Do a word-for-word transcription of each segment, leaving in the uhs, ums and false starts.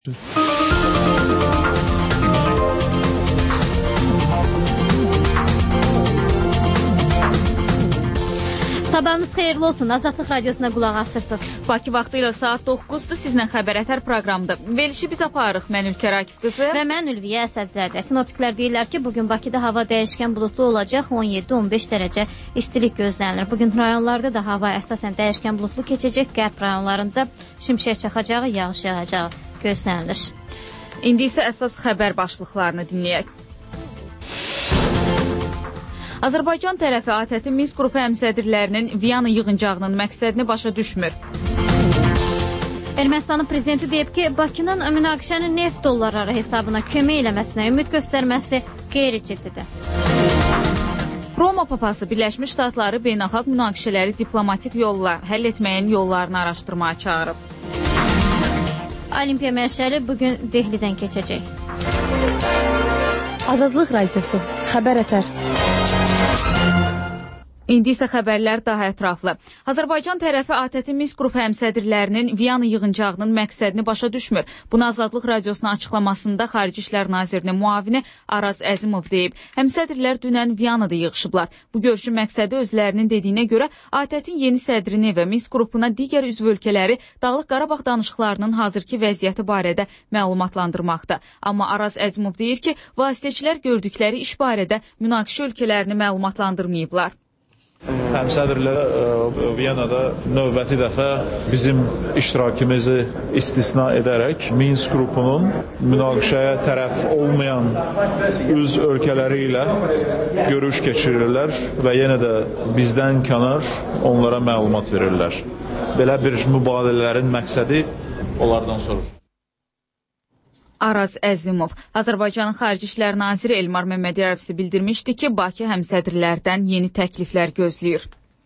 Sabahınız xeyirli olsun. Azadlıq Radiosuna qulaq asırsınız. Bakı vaxtı ilə saat doqquzdur. Sizlə Xəbər Ətər proqramıdır. Verilişi biz aparırıq. Mən Ülkər Akif qızı. Və mən Ülviyə Əsədzədə. Sinoptiklər deyirlər ki, bugün Bakıda hava dəyişkən bulutlu olacaq. on yeddi on beş dərəcə istilik gözlənilir. Bugün rayonlarda da hava əsasən dəyişkən bulutlu keçəcək. Qərb rayonlarında şimşək çaxacağı, yağış yağacağı gözlənilir. İndi isə əsas xəbər başlıqlarını dinləyək. Azərbaycan tərəfi A T Ə Minsk qrupu həmsədrlərinin Viyana yığıncağının məqsədini başa düşmür. Ermənistanın prezidenti deyib ki, Bakının münaqişənin neft dollarları hesabına kömək eləməsinə ümid göstərməsi qeyri-ciddidir. Roma papası Birləşmiş Ştatları beynəlxalq münaqişələri diplomatik yolla həll etməyin yollarını araşdırmaya çağırıb. Olimpiya məşəli bugün Dehlidən keçəcək. Azadlıq Radiosu, Xəbər Ətər. İndi isə xəbərlər daha ətraflı. Azərbaycan tərəfi A T Ə Minsk qrupu həmsədrlərinin Viyana yığıncağının məqsədini başa düşmür. Bunu Azadlıq Radiosuna açıqlamasında Xarici İşlər Nazirinin müavini Araz Əzimov deyib. Həmsədrlər dünən Viyanada yığışıblar. Bu görüşün məqsədi özlərinin dediyinə görə A T Ə-in yeni sədrini və Minsk qrupuna digər üzv ölkələri Dağlıq Qarabağ danışıqlarının hazırki vəziyyəti barədə məlumatlandırmaqda. Amma Araz Əzimov deyir ki, vasitəçilər gördükləri iş barədə münaqişə ölkələrini məlumatlandırmayıblar. Həmsədrlərə Viyanada növbəti dəfə bizim iştirakimizi istisna edərək Minsk qrupunun münaqişəyə tərəf olmayan üz ölkələri ilə görüş keçirirlər və yenə də bizdən kənar onlara məlumat verirlər. Belə bir mübadilələrin məqsədi onlardan sorur. Araz Əzimov. Azərbaycanın Xarici İşlər Naziri Elmar Məmmədiyarov isə bildirmişdi ki, Bakı həmsədrlərdən yeni təkliflər gözləyir.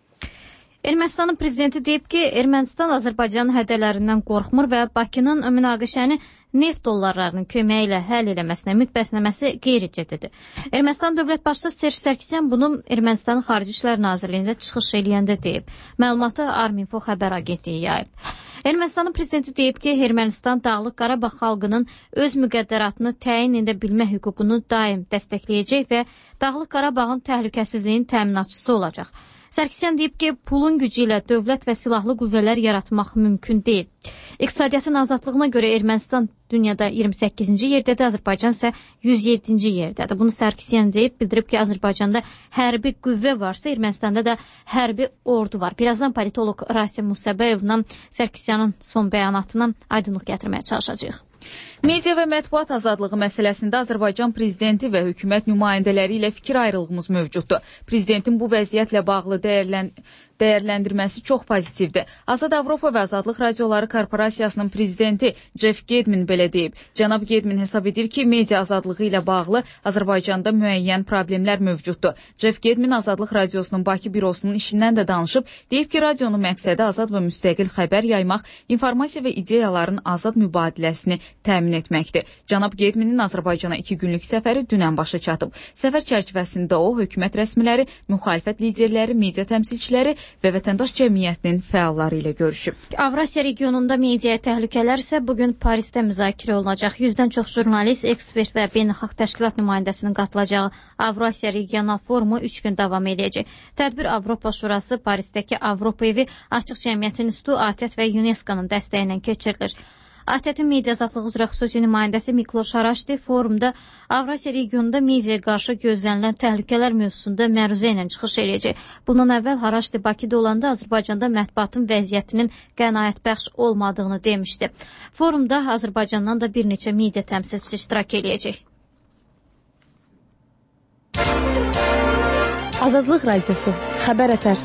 Ermənistanın prezidenti deyib ki, Ermənistan Azərbaycanın hədələrindən qorxmur və Bakının münaqişəni neft dollarlarının köməyi ilə həll eləməsinə ümid bəsləməsi qeyri-ciddidir. Ermənistan dövlət başçısı Serj Sarkisyan bunu Ermənistanın Xarici İşlər Nazirliyində çıxış eləyəndə deyib. Məlumatı Arminfo xəbər agentliyi yayıb. Ermənistanın prezidenti deyib ki, Ermənistan Dağlıq Qarabağ xalqının öz müqəddəratını təyin edə bilmə hüququnu daim dəstəkləyəcək və Dağlıq Qarabağın təhlükəsizliyinin təminatçısı olacaq. Sarkisyan deyib ki, pulun gücü ilə dövlət və silahlı qüvvələr yaratmaq mümkün deyil. İqtisadiyyatın azadlığına görə Ermənistan dünyada iyirmi səkkizinci yerdədir, Azərbaycan isə yüz yeddinci yerdədir. Bunu Sarkisyan deyib, bildirib ki, Azərbaycanda hərbi qüvvə varsa, Ermənistanda da hərbi ordu var. Birazdan politolog Rasim Musabəyevlə Sarkisyanın son bəyanatına aydınlıq gətirməyə çalışacağıq. Media və mətbuat azadlığı məsələsində Azərbaycan prezidenti və hökumət nümayəndələri ilə fikir ayrılığımız mövcuddur. Prezidentin bu vəziyyətlə bağlı dəyərlən... dəyərləndirməsi çox pozitivdir. Azad Avropa və Azadlıq Radioları Korporasiyasının prezidenti Jeff Gedmin belə deyib. Cənab Gedmin hesab edir ki, media azadlığı ilə bağlı Azərbaycanda müəyyən problemlər mövcuddur. Jeff Gedmin Azadlıq Radiosunun Bakı bürosunun işindən də danışıb, deyib ki, radionun məqsədi azad və müstəqil xəbər yaymaq, informasiya və ideyaların azad mübadiləsini təmin etməkdir. Cənab Gedminin Azərbaycana iki günlük səfəri dünən başa çatıb. Səfər çərçivəsində o, hökumət rəsmiləri, müxalifət liderləri, media təmsilçiləri və vətəndaş cəmiyyətinin fəalları ilə görüşüb. Avrasiya regionunda media təhlükələr isə bugün Parisdə müzakirə olunacaq. Yüzdən çox jurnalist, ekspert və beynəlxalq təşkilat nümayəndəsinin qatılacağı Avrasiya regional forumu üç gün davam edəcək. Tədbir Avropa Şurası, Parisdəki Avropa Evi, Açıq Cəmiyyətin İnstitutu, A T Ə və UNESCO-nun dəstəyi ilə keçirilir. A T Ə-in media azadlığı üzrə xüsusi nümayəndəsi Mikloş Araşdi forumda Avrasiya regionunda mediaya qarşı gözlənilən təhlükələr mövzusunda məruzə ilə çıxış eləyəcək. Bundan əvvəl Araşdi Bakıda olanda Azərbaycanda mətbuatın vəziyyətinin qənaətbəxş olmadığını demişdi. Forumda Azərbaycandan da bir neçə media təmsilçisi iştirak eləyəcək. Azadlıq Radiosu, Xəbər Ətər.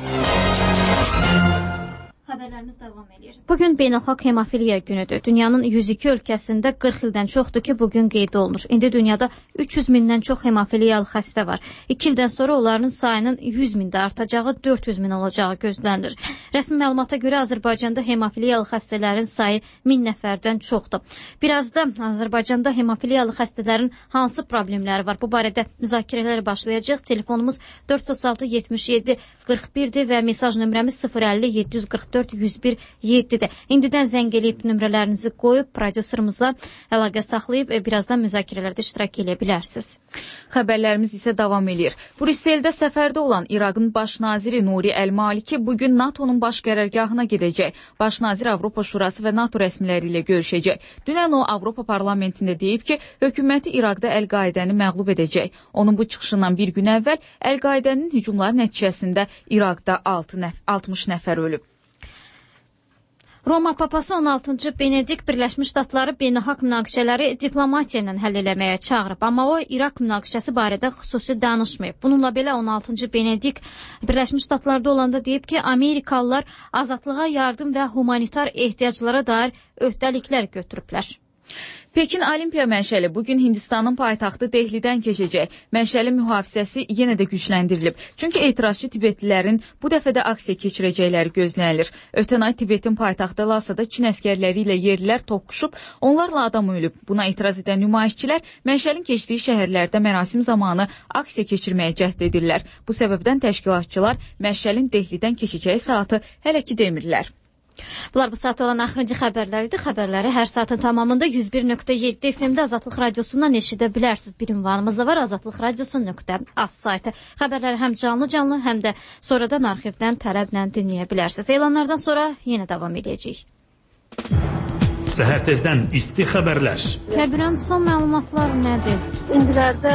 Xəbərlərimiz davam edir. Bugün beynəlxalq hemofiliya günüdür. Dünyanın yüz iki ölkəsində qırx ildən çoxdur ki, bugün qeyd olunur. İndi dünyada üç yüz mindən çox hemofiliyalı xəstə var. İki ildən sonra onların sayının yüz mində artacağı, dörd yüz min olacağı gözlənilir. Rəsmi məlumata görə Azərbaycanda hemofiliyalı xəstələrin sayı min nəfərdən çoxdur. Birazdan Azərbaycanda hemofiliyalı xəstələrin hansı problemləri var? Bu barədə müzakirələr başlayacaq. Telefonumuz dörd yüz otuz altı yetmiş yeddi qırx birdir və mesaj nömrəmiz sıfır əlli yeddi yüz qırx dörd yüz bir yeddidir. İndidən zəng eləyib nömrələrinizi qoyub, prodüserimizlə əlaqə saxlayıb, birazdan müzakirələrdə iştirak edə bilərsiniz. Xəbərlərimiz isə davam edir. Brüsseldə səfərdə olan İraqın baş naziri Nuri Əl-Maliki bugün NATO'nun baş qərargahına gedəcək. Baş nazir Avropa Şurası və NATO rəsmiləri ilə görüşəcək. Dünən o Avropa parlamentində deyib ki, hökuməti İraqda Əl-Qaidəni məğlub edəcək. Onun bu çıxışından bir gün əvvəl Əl-Qaidənin hücumları nəticəsində İraqda altmış nəfər ölüb. Roma Papası on altıncı Benedikt Birləşmiş Ştatları beynəlxalq münaqişələri diplomatiya ilə həll eləməyə çağırıb, amma o İraq münaqişəsi barədə xüsusi danışmayıb. Bununla belə on altıncı Benedikt Birləşmiş Ştatlarda olanda deyib ki, Amerikalılar azadlığa yardım və humanitar ehtiyaclara dair öhdəliklər götürüblər. Pekin Olimpiya məşəli bugün Hindistanın paytaxtı Dehlidən keçəcək. Məşəli mühafizəsi yenə də gücləndirilib. Çünki etirazçı Tibetlilərin bu dəfə də aksiya keçirəcəkləri gözlənilir. Ötən ay Tibetin paytaxtı Lasada Çin əskərləri ilə yerlilər toqquşub, onlarla adam ölüb. Buna etiraz edən nümayişçilər məşəlin keçdiyi şəhərlərdə mərasim zamanı aksiya keçirməyə cəhd edirlər. Bu səbəbdən təşkilatçılar məşəlin Dehlidən keçəcəyi saatı hələ ki demirlər. Bunlar bu saat olan axırıncı xəbərlərdir. Xəbərləri hər saatın tamamında yüz bir nöqtə yeddi F M-də Azadlıq Radiosundan eşidə bilərsiniz. Bir ünvanımız da var, azadlıq radiosu nöqtə az saytı. Xəbərləri həm canlı-canlı, həm də sonradan arxivdən tələblə dinləyə bilərsiniz. Elanlardan sonra yenə davam edəcəyik. Səhər tezdən isti xəbərlər. Kəbirən son məlumatlar nədir? İndilərdə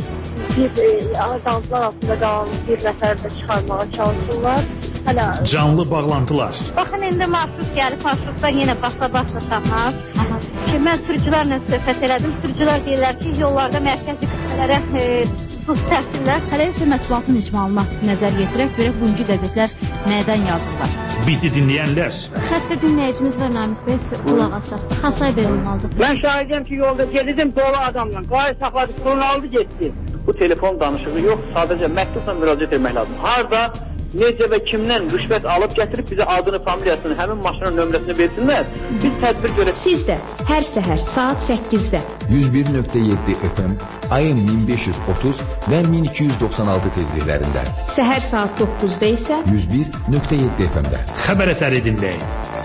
bir azaltılar altında qalan bir nəfər də çıxarmağa çalışırlar. Hələ canlı bağlantılar. Baxın, indi marşrut gəlib, marşrutdan yenə basa-basa tapmaz. Ki, mən sürücülərlə söhbət elədim. Sürücülər deyirlər ki, yollarda mərkəzi qüsmələrə buz təhsillər. Hələ isə mətbuatın icmalına nəzər yetirək, görək bugünkü qəzetlər nədən yazırlar. Bizi dinləyənlər. Xəttə dinləyicimiz var, Namik Bey, qulaq asaq. Xasay Bey olmalıdır. Mən şahidəm ki, yolda gedirdim dolu adamla. Qayı saxladı, sorun aldı, getdi. Bu telefon danışığı yox, sadəcə məktubla müraciət etmək lazım. Harada, necə və kimdən rüşvət alıb gətirib bizə adını, familiyasını, həmin maşının nömrəsini versinlər. Biz tədbir görək. Siz də hər səhər saat səkkizdə yüz bir nöqtə yeddi F M, ayın min beş yüz otuz və min iki yüz doxsan altı tezliklərində. Səhər saat doqquzda isə yüz bir nöqtə yeddi F M-də. Xəbər əsəri dinləyin.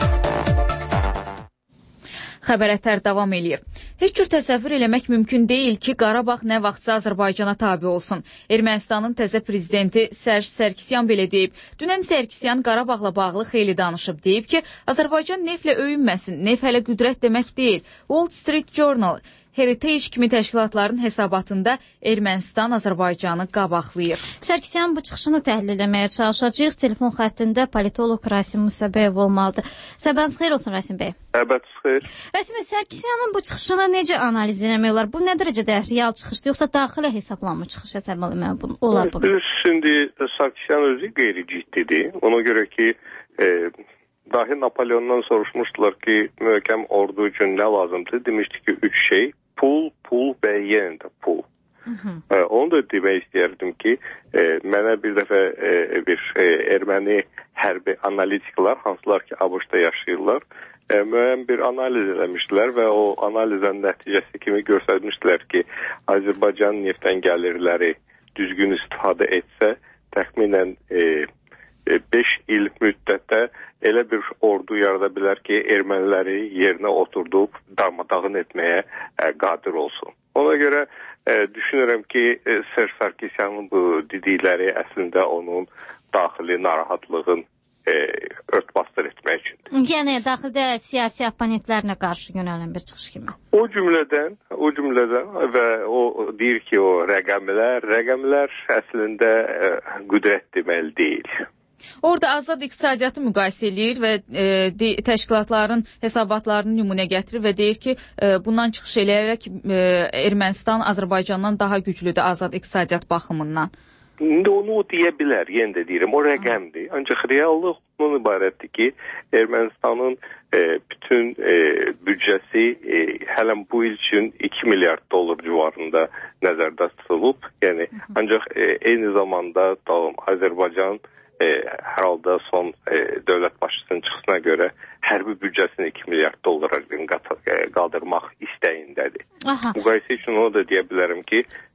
Xəbər ətər davam eləyir. Heç cür təsəvvür eləmək mümkün deyil ki, Qarabağ nə vaxtsa Azərbaycana tabi olsun. Ermənistanın təzə prezidenti Serj Sarkisyan belə deyib. Dünən Sarkisyan Qarabağla bağlı xeyli danışıb, deyib ki, Azərbaycan neftlə öyünməsin, neft hələ qüdrət demək deyil. Wall Street Journal, Heritage kimi təşkilatların hesabatında Ermənistan Azərbaycanı qabaqlayır. Sarkisyan bu çıxışını təhlil eləməyə çalışacaq. Telefon xəttində politolog Rasim Musəbəyev olmalıdır. Səbəniz xeyir olsun, Rasim Bey. Səbəniz xeyir. Rasim Bey, Sarkisyanın bu çıxışını necə analiz eləmək olar? Bu nə dərəcədə real çıxışdır, yoxsa daxilə hesablanmış çıxış hesab eləmək olar bunu? Şimdi Sarkisyan özü qeyri-ciddidir. Ona görə ki, e, dahi Napoleondan soruşmuşdular ki, möhkəm ordu üçün nə lazımdır? Demişdi ki, üç şey. Pul, pul və yenə də pul. Hı -hı. E, onu da demək istəyərdim ki, e, mənə bir dəfə e, bir e, erməni hərbi analitiklər, hansılar ki, ABŞ-da yaşayırlar, e, müəyyən bir analiz eləmişdilər və o analizən nəticəsi kimi göstərmişdilər ki, Azərbaycan neftdən gəlirləri düzgün istifadə etsə, təxminən e, beş il müddətdə elə bir ordu yarada bilər ki, erməniləri yerinə oturdub darmadağın etməyə e, qadir olsun. Ona görə e, düşünürəm ki, e, Serj Sarkisyanın bu dedikləri əslində onun daxili narahatlığın e, örtbasdır etmək üçündür. Yəni, daxildə siyasi oponentlərinə qarşı yönələn bir çıxış kimi. O cümlədən, o cümlədən və o deyir ki, o rəqəmlər, rəqəmlər əslində e, qüdrət deməli deyil. Orada azad iqtisadiyyatı müqayisə eləyir və e, de, təşkilatların hesabatlarını nümunə gətirir və deyir ki, e, bundan çıxış eləyərək e, Ermənistan Azərbaycandan daha güclüdür azad iqtisadiyyat baxımından. İndi onu deyə bilər, yenə də deyirəm, o rəqəmdir. Ancaq reallıq bunun ibarətdir ki, Ermənistanın e, bütün e, büdcəsi e, hələm bu il üçün iki milyard dollar civarında nəzərdə tutulub. Yəni, ancaq e, eyni zamanda tamam, Azərbaycan E, hər halda son e, dövlət başçısının çıxısına görə hərbi büdcəsini iki milyard dollara qaldırmaq istəyindədir. Müqayisə üçün onu da deyə bilərəm ki,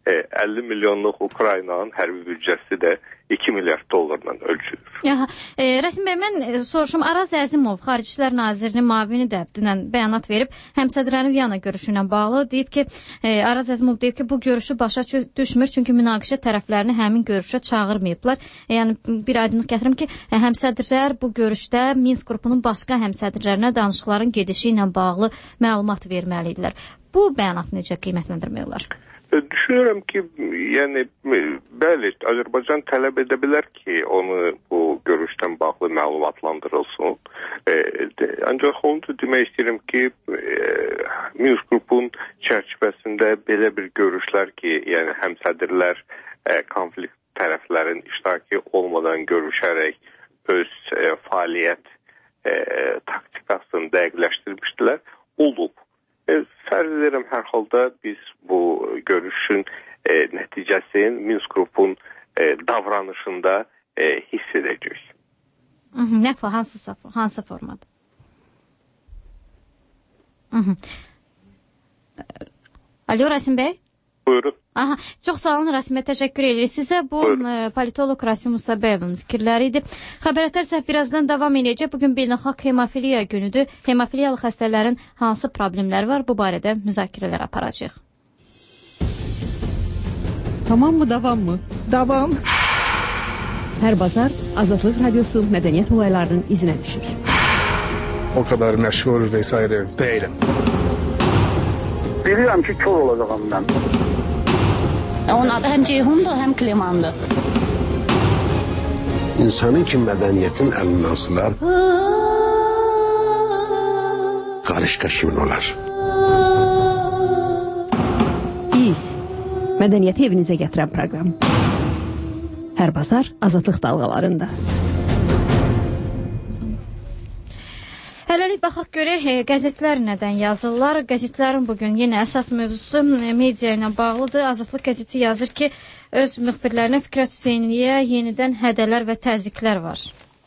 əlli milyonluq Ukraynanın hərbi büdcəsi də iki milyard dollarla ölçülür. Ya, e, Rəsim bəy, mən e, soruşum, Araz Əzimov, Xarici İşlər Nazirinin müavini də dünən bəyanat verib, həmsədrlərin Viyana görüşü ilə bağlı deyib ki, e, Araz Əzimov deyib ki, bu görüşü başa düşmür, çünki münaqişə tərəflərini həmin görüşə çağırmayıblar. E, yəni bir aydınlıq gətirim ki, e, həmsədrlər bu görüşdə Minsk qrupunun başqa həmsədrlərinə danışıqların gedişi ilə bağlı məlumat verməlidirlər. Bu bəyanat necə qiymətləndirmək olar? Düşünürəm ki, yəni bəli, Azərbaycan tələb edə bilər ki, onu bu görüşdən bağlı məlumatlandırılsın. E, de, ancaq onu da demək istəyirəm ki, e, Minsk qrupun çərçivəsində belə bir görüşlər ki, yəni həmsədrlər e, konflikt tərəflərin iştirakı olmadan görüşərək öz e, fəaliyyət e, taktikasını dəqiqləşdirmişdilər, olub. E, fərz edirəm, hər halda biz bu görüşün e, nəticəsini Minsk qrupun e, davranışında e, hiss edəcəyik. Nə for, hansı, hansı formada? Alo, Rasim bəy? Buyurun. Aha, çox sağ olun Rasim bəy, təşəkkür edirik sizə. Bu e, politolog Rasim Musabəyevin fikirləri idi. Xəbərətər səhv birazdan davam edəcək. Bugün beynəlxalq hemofiliya günüdür. Hemofiliyalı xəstələrin hansı problemləri var? Bu barədə müzakirələr aparacağıq. Tamam mı, davam mı? Davam. Hər bazar Azadlıq Radiosu mədəniyyət olaylarının izinə düşür. O kadar məşhur vesaire değilim. Bilirəm ki, kör olacağım mən. Onun adı həm Ceyhundur, həm Klimandır. İnsanın ki, mədəniyyətin əlindən sılar, qarışqa kimin olar? Biz, mədəniyyəti evinizə gətirən proqram. Hər bazar Azadlıq dalğalarında. Hələlik baxaq görək, e, qəzetlər nədən yazırlar. Qəzetlərin bugün yenə əsas mövzusu media ilə bağlıdır. Azadlıq qəzeti yazır ki, öz müxbirlərinə Fikrət Hüseynliyə yenidən hədələr və təzyiqlər var.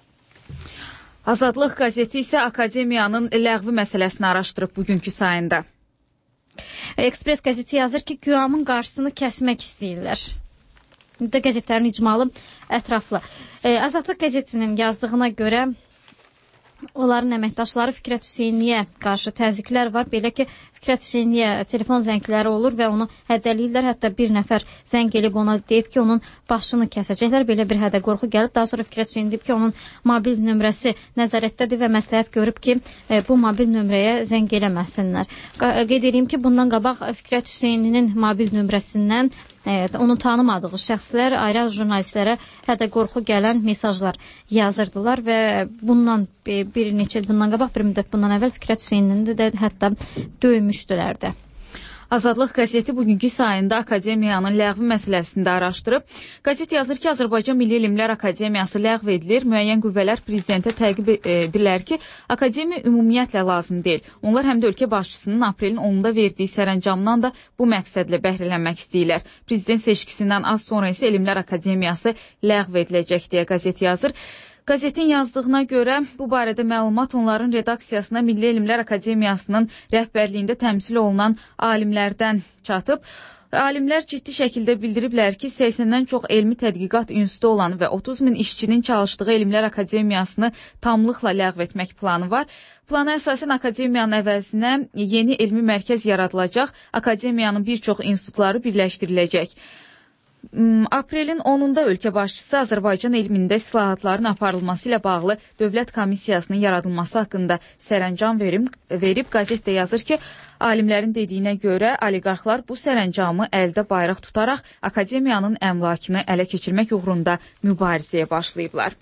Azadlıq qəzeti isə akademiyanın ləğvi məsələsini araşdırıb bugünkü sayında. Ekspres qəzeti yazır ki, güyamın qarşısını kəsmək istəyirlər. Da qəzetlərin icmalı ətraflı. E, Azadlıq qəzetinin yazdığına görə onların əməkdaşları Fikrət Hüseynliyə qarşı təzyiqlər var. Belə ki, Fikrət Hüseynliyə telefon zəngləri olur və onu hədələyirlər. Hətta bir nəfər zəng elib ona deyib ki, onun başını kəsəcəklər. Belə bir hədə qorxu gəlib. Daha sonra Fikrət Hüseynli deyib ki, onun mobil nömrəsi nəzarətdədir və məsləhət görüb ki, e, bu mobil nömrəyə zəng eləməsinlər. Qeyd edeyim ki, bundan qabaq Fikrət Hüseynlinin mobil nömrəsindən Evet, onu tanımadığı şəxslər ayrı jurnalistlərə hətta qorxu gələn mesajlar yazırdılar və bundan bir neçə il bundan qabaq, bir müddət bundan əvvəl Fikrət Hüseynlini də hətta döymüşdülər də. Azadlıq qəzeti bugünkü sayında akademiyanın ləğvi məsələsində araşdırıb. Qəzet yazır ki, Azərbaycan Milli Elmlər Akademiyası ləğv edilir. Müəyyən qüvvələr prezidentə təqib edirlər ki, akademiya ümumiyyətlə lazım deyil. Onlar həm də ölkə başçısının aprelin onunda verdiyi sərəncamdan da bu məqsədlə bəhrələnmək istəyirlər. Prezident seçkisindən az sonra isə Elmlər Akademiyası ləğv ediləcək deyə qəzet yazır. Qəzetin yazdığına görə bu barədə məlumat onların redaksiyasına Milli Elmlər Akademiyasının rəhbərliyində təmsil olunan alimlərdən çatıb. Alimlər ciddi şəkildə bildiriblər ki, səksəndən çox elmi tədqiqat institutu olan və otuz min işçinin çalışdığı Elmlər Akademiyasını tamlıqla ləğv etmək planı var. Plana əsasən akademiyanın əvəzinə yeni elmi mərkəz yaradılacaq, akademiyanın bir çox institutları birləşdiriləcək. Aprelin onunda ölkə başçısı Azərbaycan elmində islahatların aparılması ilə bağlı Dövlət Komissiyasının yaradılması haqqında sərəncam verib, verib qəzet də yazır ki, alimlərin dediyinə görə oliqarxlar bu sərəncamı əldə bayraq tutaraq akademiyanın əmlakını ələ keçirmək uğrunda mübarizəyə başlayıblar.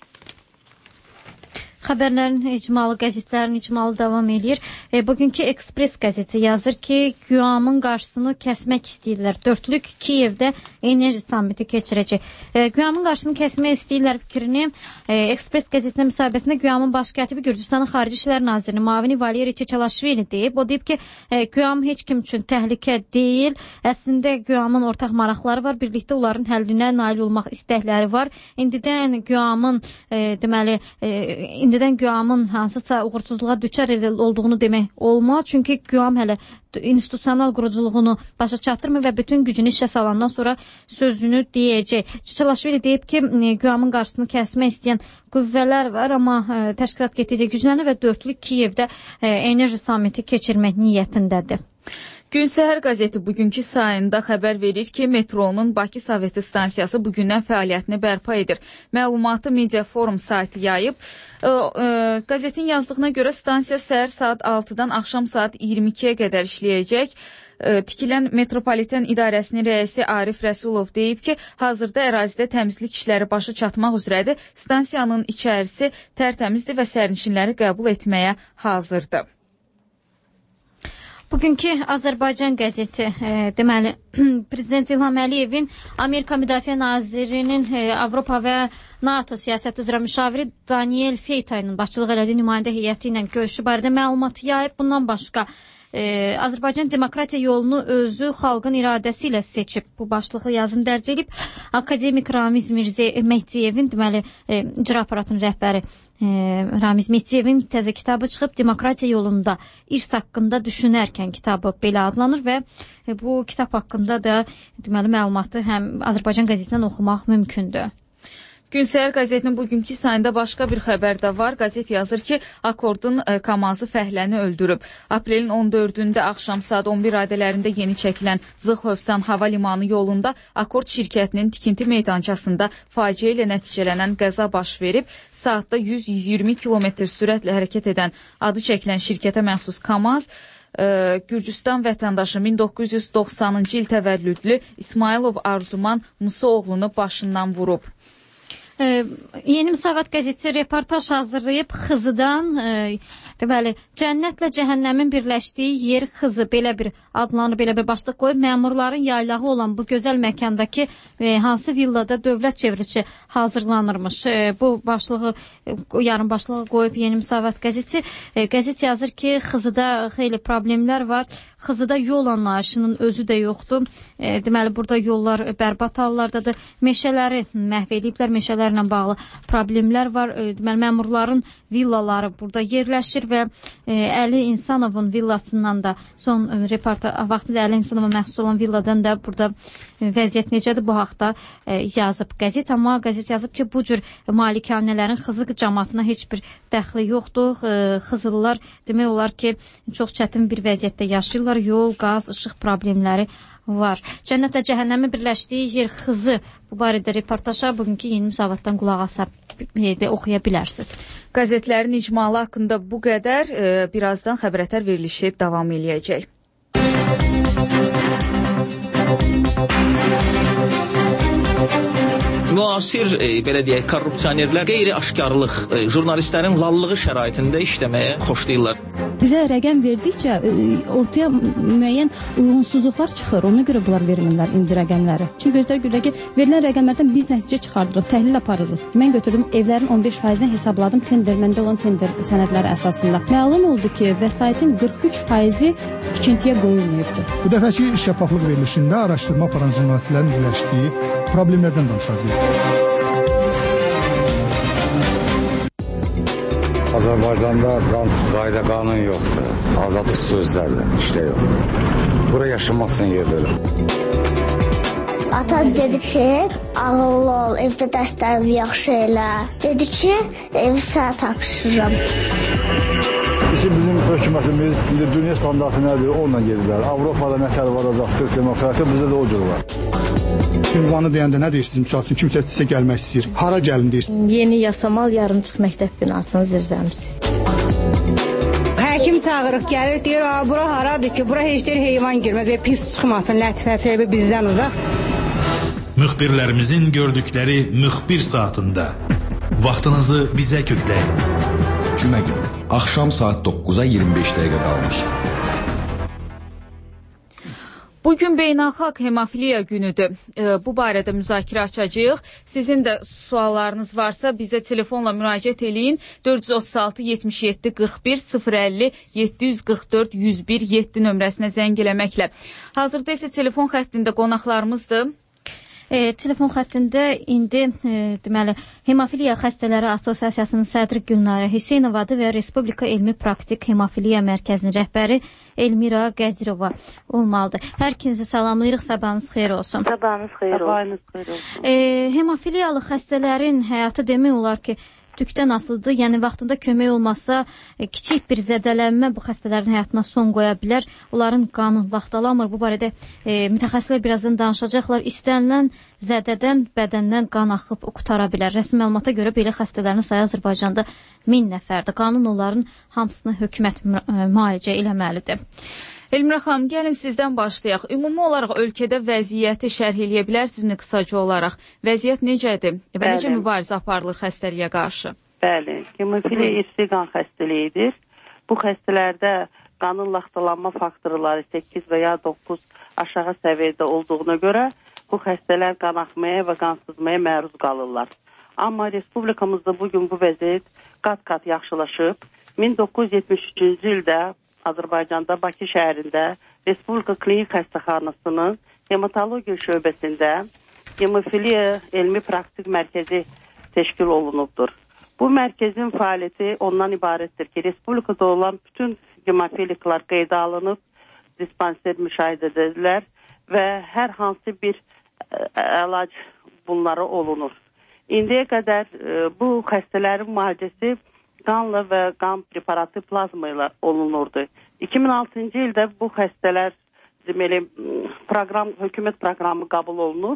Xəbərlərin icmalı, qəzetlərin icmalı davam edir. E, bugünkü Ekspres qəzeti yazır ki, güyamın qarşısını kəsmək istəyirlər. Dörtlük Kiyevdə enerji sammiti keçirəcək. E, güyamın qarşısını kəsmək istəyirlər fikrini e, Ekspres qəzetinin müsahibəsində güyamın baş katibi Gürcüstanın Xarici İşlər Nazirinin müavini Valeri Çeçalaşvili deyib. O deyib ki, e, güyam heç kim üçün təhlükə deyil. Əslində güyamın ortaq maraqları var. Birlikdə onların həllinə nail olmaq istəkləri var. İndidən güyamın e, deməli, e, indidən QİAMın hansısa uğursuzluğa düçar olduğunu demək olmaz. Çünki QİAM hələ institusional quruculuğunu başa çatdırmır və bütün gücünü işə salandan sonra sözünü deyəcək. Çiçilaşvili deyib ki, QİAMın qarşısını kəsmək istəyən qüvvələr var, amma ə, təşkilat getdikcə güclənir və dörtlük Kiyevdə ə, enerji samiti keçirmək niyyətindədir. Gün Səhər qəzeti bugünkü sayında xəbər verir ki, metronun Bakı Soveti stansiyası bugündən fəaliyyətini bərpa edir. Məlumatı Media Forum sayti yayıb. Ə, ə, qəzetin yazdığına görə stansiya səhər saat altıdan axşam saat iyirmi ikiyə qədər işləyəcək. Ə, tikilən Metropoliten İdarəsinin rəisi Arif Rəsulov deyib ki, hazırda ərazidə təmizlik işləri başa çatmaq üzrədir. Stansiyanın içərisi tərtəmizdir və sərnişinləri qəbul etməyə hazırdır. Bugünkü Azərbaycan qəzeti, e, deməli, Prezident İlham Əliyevin Amerika Müdafiə Nazirinin e, Avropa və NATO siyasət üzrə müşaviri Daniel Feytay'nın başçılıq elədiyi nümayəndə heyəti ilə görüşü barədə məlumat yayıb. Bundan başqa e, Azərbaycan demokratiya yolunu özü xalqın iradəsi ilə seçib. Bu başlığı yazın dərc edib. Akademik Ramiz Mirzə Mehdiyevin, deməli, e, icra aparatının rəhbəri Ramiz Mehdiyevin təzə kitabı çıxıb, Demokratiya yolunda irs haqqında düşünərkən kitabı belə adlanır və bu kitab haqqında da deməli məlumatı həm Azərbaycan qəzetindən oxumaq mümkündür. Gün Səhər qəzetinin bugünkü sayında başqa bir xəbər də var. Qəzet yazır ki, Akordun Kamazı fəhləni öldürüb. Aprelin on dördündə axşam saat on bir radələrində yeni çəkilən Zıxovsan hava limanı yolunda Akord şirkətinin tikinti meydançasında faciə ilə nəticələnən qəza baş verib. Saatda yüz yüz iyirmi kilometr sürətlə hərəkət edən adı çəkilən şirkətə məxsus Kamaz, Ə, Gürcüstan vətəndaşı min doqquz yüz doxsanıncı il təvəllüdlü İsmailov Arzuman Musaoğlunu başından vurub. Ee, Yeni Müsavat qəzeti reportaj hazırlayıb Xızıdan, e, deməli, cənnətlə cəhənnəmin birləşdiyi yer Xızı, belə bir adlanır, belə bir başlıq qoyub. Məmurların yaylağı olan bu gözəl məkandakı e, hansı villada dövlət çevrilişi hazırlanırmış. E, bu başlığı, e, yarım başlığı qoyub Yeni Müsavat qəzeti. E, qəzet yazır ki, Xızıda xeyli problemlər var. Xızıda yol anlayışının özü də yoxdur. E, deməli, burada yollar bərbad hallardadır. Meşələri məhv ediblər, meşələrlə bağlı problemlər var. E, deməli, məmurların villaları burada yerləşir və e, Əli İnsanovun villasından da son e, reportaj, vaxtında Əli İnsanova məxsus olan villadan da burada e, vəziyyət necədir bu haqda e, yazıb qəzet. Amma qəzet yazıb ki, bu cür malikanələrin Xızı cəmaatına heç bir dəxli yoxdur. E, Xızılılar demək olar ki, çox çətin bir vəziyyətdə yaşayırlar. Yol, qaz, işıq problemləri var. Cənnətlə cəhənnəmin birləşdiyi yer Xızı. Bu barədə reportaja bugünkü Yeni Müsavatdan qulaq asa oxuya bilərsiniz. Qəzetlərin icmalı haqqında bu qədər. Birazdan xəbərətər verilişi davam eləyəcək. Müasir, e, belə deyək, korrupsionerlər qeyri-aşkarlıq, e, jurnalistlərin lallığı şəraitində işləməyə xoşlayırlar. Bizə rəqəm verdikcə e, ortaya müəyyən uyğunsuzluqlar çıxır. Ona görə bunlar vermirlər indi rəqəmləri. Çünki gözlər görə ki, verilən rəqəmlərdən biz nəticə çıxardırıq, təhlil aparırıq. Mən götürdüm evlərin on beş faizini hesabladım tender, məndə olan tender sənədləri əsasında. Məlum oldu ki, vəsaitin qırx üç faizi tikintiyə qoyulmayıbdır. Bu dəfəki şəffaflıq verilişində araşdırma aparan jurnalistlərin üzləşdiyi problemlərdən danışacağıq. Azərbaycanda qayda qanun yoxdur. Azadlıq sözlərlə işlə yox. Bura yaşamazsın yer belə. Ata dedi ki, ağıllı ol, evdə dərslərimi yaxşı elə. Dedi ki, evi sənə tapşırıram. Bizim hökumətimiz dünya standartı nədir, onunla gedirlər. Avropada nətər varacaqdır, demokratiya bizdə də o cür var. Ünvanı deyəndə nə deyirsiniz? Misal üçün kimsə sizə gəlmək istəyir. Hara gəlin deyirsiniz? Yeni Yasamal yarımçıq məktəb binasının zirzəmisi. Həkim çağırıq gəlir, deyir, bura haradır ki, bura heç deyir heyvan girməz və pis çıxmasın, lətifəsi bizdən uzaq. Müxbirlərimizin gördükləri müxbir saatında vaxtınızı bizə kökləyin. Cümə günü, axşam saat doqquza iyirmi beş dəqiqə qalmış. Bugün beynəlxalq hemofiliya günüdür. E, bu barədə müzakirə açacağıq. Sizin də suallarınız varsa bizə telefonla müraciət eləyin. dörd yüz otuz altı yetmiş yeddi qırx bir sıfır əlli yeddi yüz qırx dörd yüz bir yeddi nömrəsinə zəng eləməklə. Hazırda isə telefon xəttində qonaqlarımızdır. E, telefon xəttində indi e, deməli Hemofiliya Xəstələri Assosiasiyasının sədri Gülnarə Hüseynovadır və Respublika Elmi Praktik Hemofiliya Mərkəzinin rəhbəri Elmira Qədirova olmalıdır. Hər ikinizi salamlayırıq, sabahınız xeyir olsun. Sabahınız xeyir olsun. E, hemofiliyalı xəstələrin həyatı demək olar ki, tükdən asılıdır. Yəni vaxtında kömək olmasa e, kiçik bir zədələnmə bu xəstələrin həyatına son qoya bilər. Onların qanı laxtalanmır. Bu barədə e, mütəxəssislər birazdan danışacaqlar. İstənilən zədədən bədəndən qan axıb qutara bilər. Rəsmi məlumata görə belə xəstələrin sayı Azərbaycanda min nəfərdir. Qanun onların hamısını hökumət müalicə eləməlidir. Elmira xanım, gəlin sizdən başlayaq. Ümumi olaraq ölkədə vəziyyəti şərh eləyə bilərsinizmi qısaca olaraq? Vəziyyət necədir və necə mübarizə aparılır xəstəliyə qarşı? Bəli, hemofiliya irsi qan xəstəliyidir. Bu xəstələrdə qanın laxtalanma faktorları səkkiz və ya doqquz aşağı səviyyədə olduğuna görə bu xəstələr qan axmaya və qan sızmaya məruz qalırlar. Amma respublikamızda bugün bu vəziyyət qat-qat yaxşılaşıb. min doqquz yüz yetmiş üçüncü ildə Azərbaycanda Bakı şəhərində Respublika Klinik Xəstəxanasının hematologiya şöbəsində hemofiliya elmi praktik mərkəzi təşkil olunubdur. Bu mərkəzin fəaliyyəti ondan ibarətdir ki, Respublikada olan bütün hemofiliklər qeydə alınıb, dispanser müşahidə edilər və hər hansı bir əlac bunlara olunur. İndiyə qədər bu xəstələrin müalicəsi qanla və qan preparatı plazma ilə olunurdu. iki min altıncı ildə bu xəstələr deməli proqram, hökumət proqramı qəbul olunub.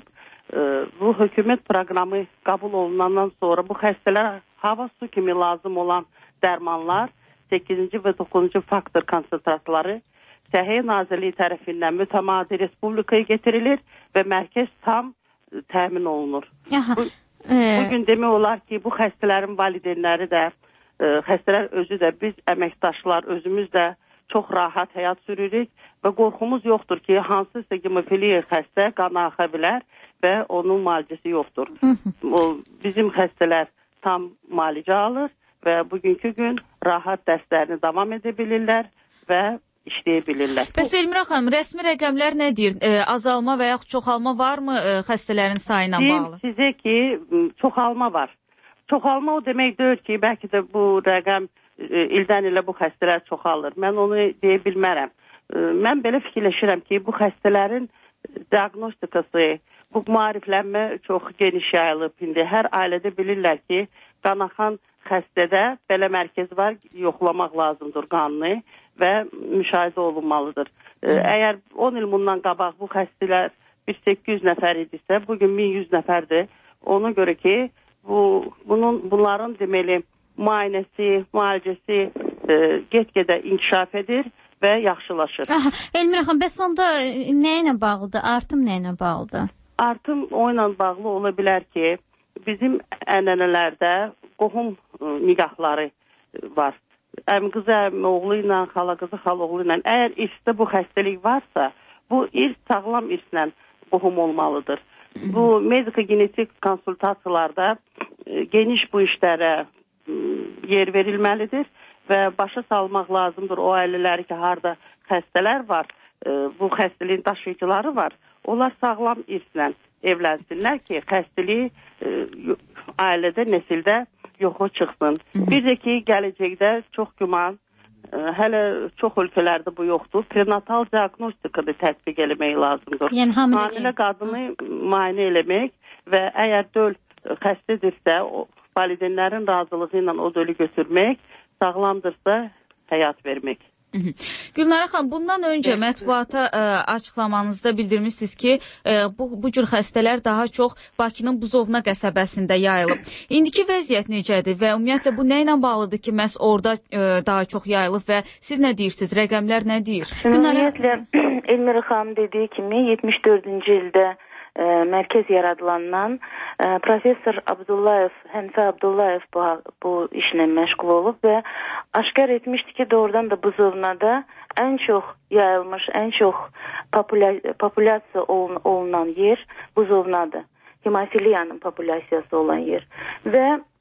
Bu hökumət proqramı qəbul olunandan sonra bu xəstələr hava su kimi lazım olan dərmanlar, səkkizinci və doqquzuncu faktor konsentrasiyaları Səhiyyə Nazirliyi tərəfindən mütəmadi respublikaya getirilir və mərkəz tam təmin olunur. Aha, bu, e... bugün demək olar ki, bu xəstələrin valideynləri də xəstələr özü də, biz əməkdaşlar özümüz də çox rahat həyat sürürük və qorxumuz yoxdur ki, hansısa hemofiliya xəstə qana axa bilər və onun müalicəsi yoxdur. O, bizim xəstələr tam müalicə alır və bugünkü gün rahat dərslərini davam edə bilirlər və işləyə bilirlər. Bəs Elmira xanım, rəsmi rəqəmlər nə deyir? E, azalma və yaxud çoxalma varmı e, xəstələrin sayına bağlı? Deyim sizə ki, çoxalma var. Çoxalma o demək deyil ki, bəlkə də bu rəqəm e, ildən ilə bu xəstələr çoxalır. Mən onu deyə bilmərəm. E, mən belə fikirləşirəm ki, bu xəstələrin diaqnostikası, bu maariflənmə çox geniş yayılıb. İndi hər ailədə bilirlər ki, qanaxan xəstədə belə mərkəz var, yoxlamaq lazımdır qanını və müşahidə olunmalıdır. E, əgər on il bundan qabaq bu xəstələr bir səkkiz yüz nəfər idisə, bugün min yüz nəfərdir. Ona görə ki, Bu, bunun, bunların deməli müayinəsi, müalicəsi e, get-gedə inkişaf edir və yaxşılaşır. Aha, Elmira xanım, bəs onda nə ilə bağlıdır? Artım nə ilə bağlıdır? Artım o ilə bağlı ola bilər ki, bizim ənənələrdə qohum e, nigahları var. Əmi qızı əmi oğlu ilə, xala qızı xala oğlu ilə. Əgər irsdə bu xəstəlik varsa, bu irs sağlam irslə qohum olmalıdır. Bu mediko-genetik konsultasiyalarda e, geniş bu işlərə e, yer verilməlidir və başa salmaq lazımdır o ailələri ki, harada xəstələr var, e, bu xəstəliyin daşıyıcıları var. Onlar sağlam irslə evlənsinlər ki, xəstəliyi e, ailədə, nesildə yoxa çıxsın. Bir də ki, gələcəkdə çox güman, e, hələ çox ölkələrdə bu yoxdur, prenatal diaqnostikada tətbiq eləmək lazımdır. Yəni, hamilə qadını müayinə eləmək və əgər döl xəstədirsə, valideynlərin razılığı ilə o dölü götürmək, sağlamdırsa həyat vermək. Gülnara xanım, bundan öncə mətbuata ə, açıqlamanızda bildirmişsiniz ki, ə, bu, bu cür xəstələr daha çox Bakının Buzovna qəsəbəsində yayılıb. İndiki vəziyyət necədir və ümumiyyətlə bu nə ilə bağlıdır ki, məhz orada ə, daha çox yayılıb və siz nə deyirsiniz, rəqəmlər nə deyir? Ümumiyyətlə, Elmira xanım dediyi kimi yetmiş dördüncü ildə ə, mərkəz yaradılandan ə, professor Abdullayev, Hənfə Abdullayev bu, bu işlə məşğul olub və aşkar etmişdi ki, doğrudan da Buzovnada ən çox yayılmış, ən çox populyasiya, populyasiya olun, olunan yer Buzovnadır. Hemofiliyanın populyasiyası olan yer. Və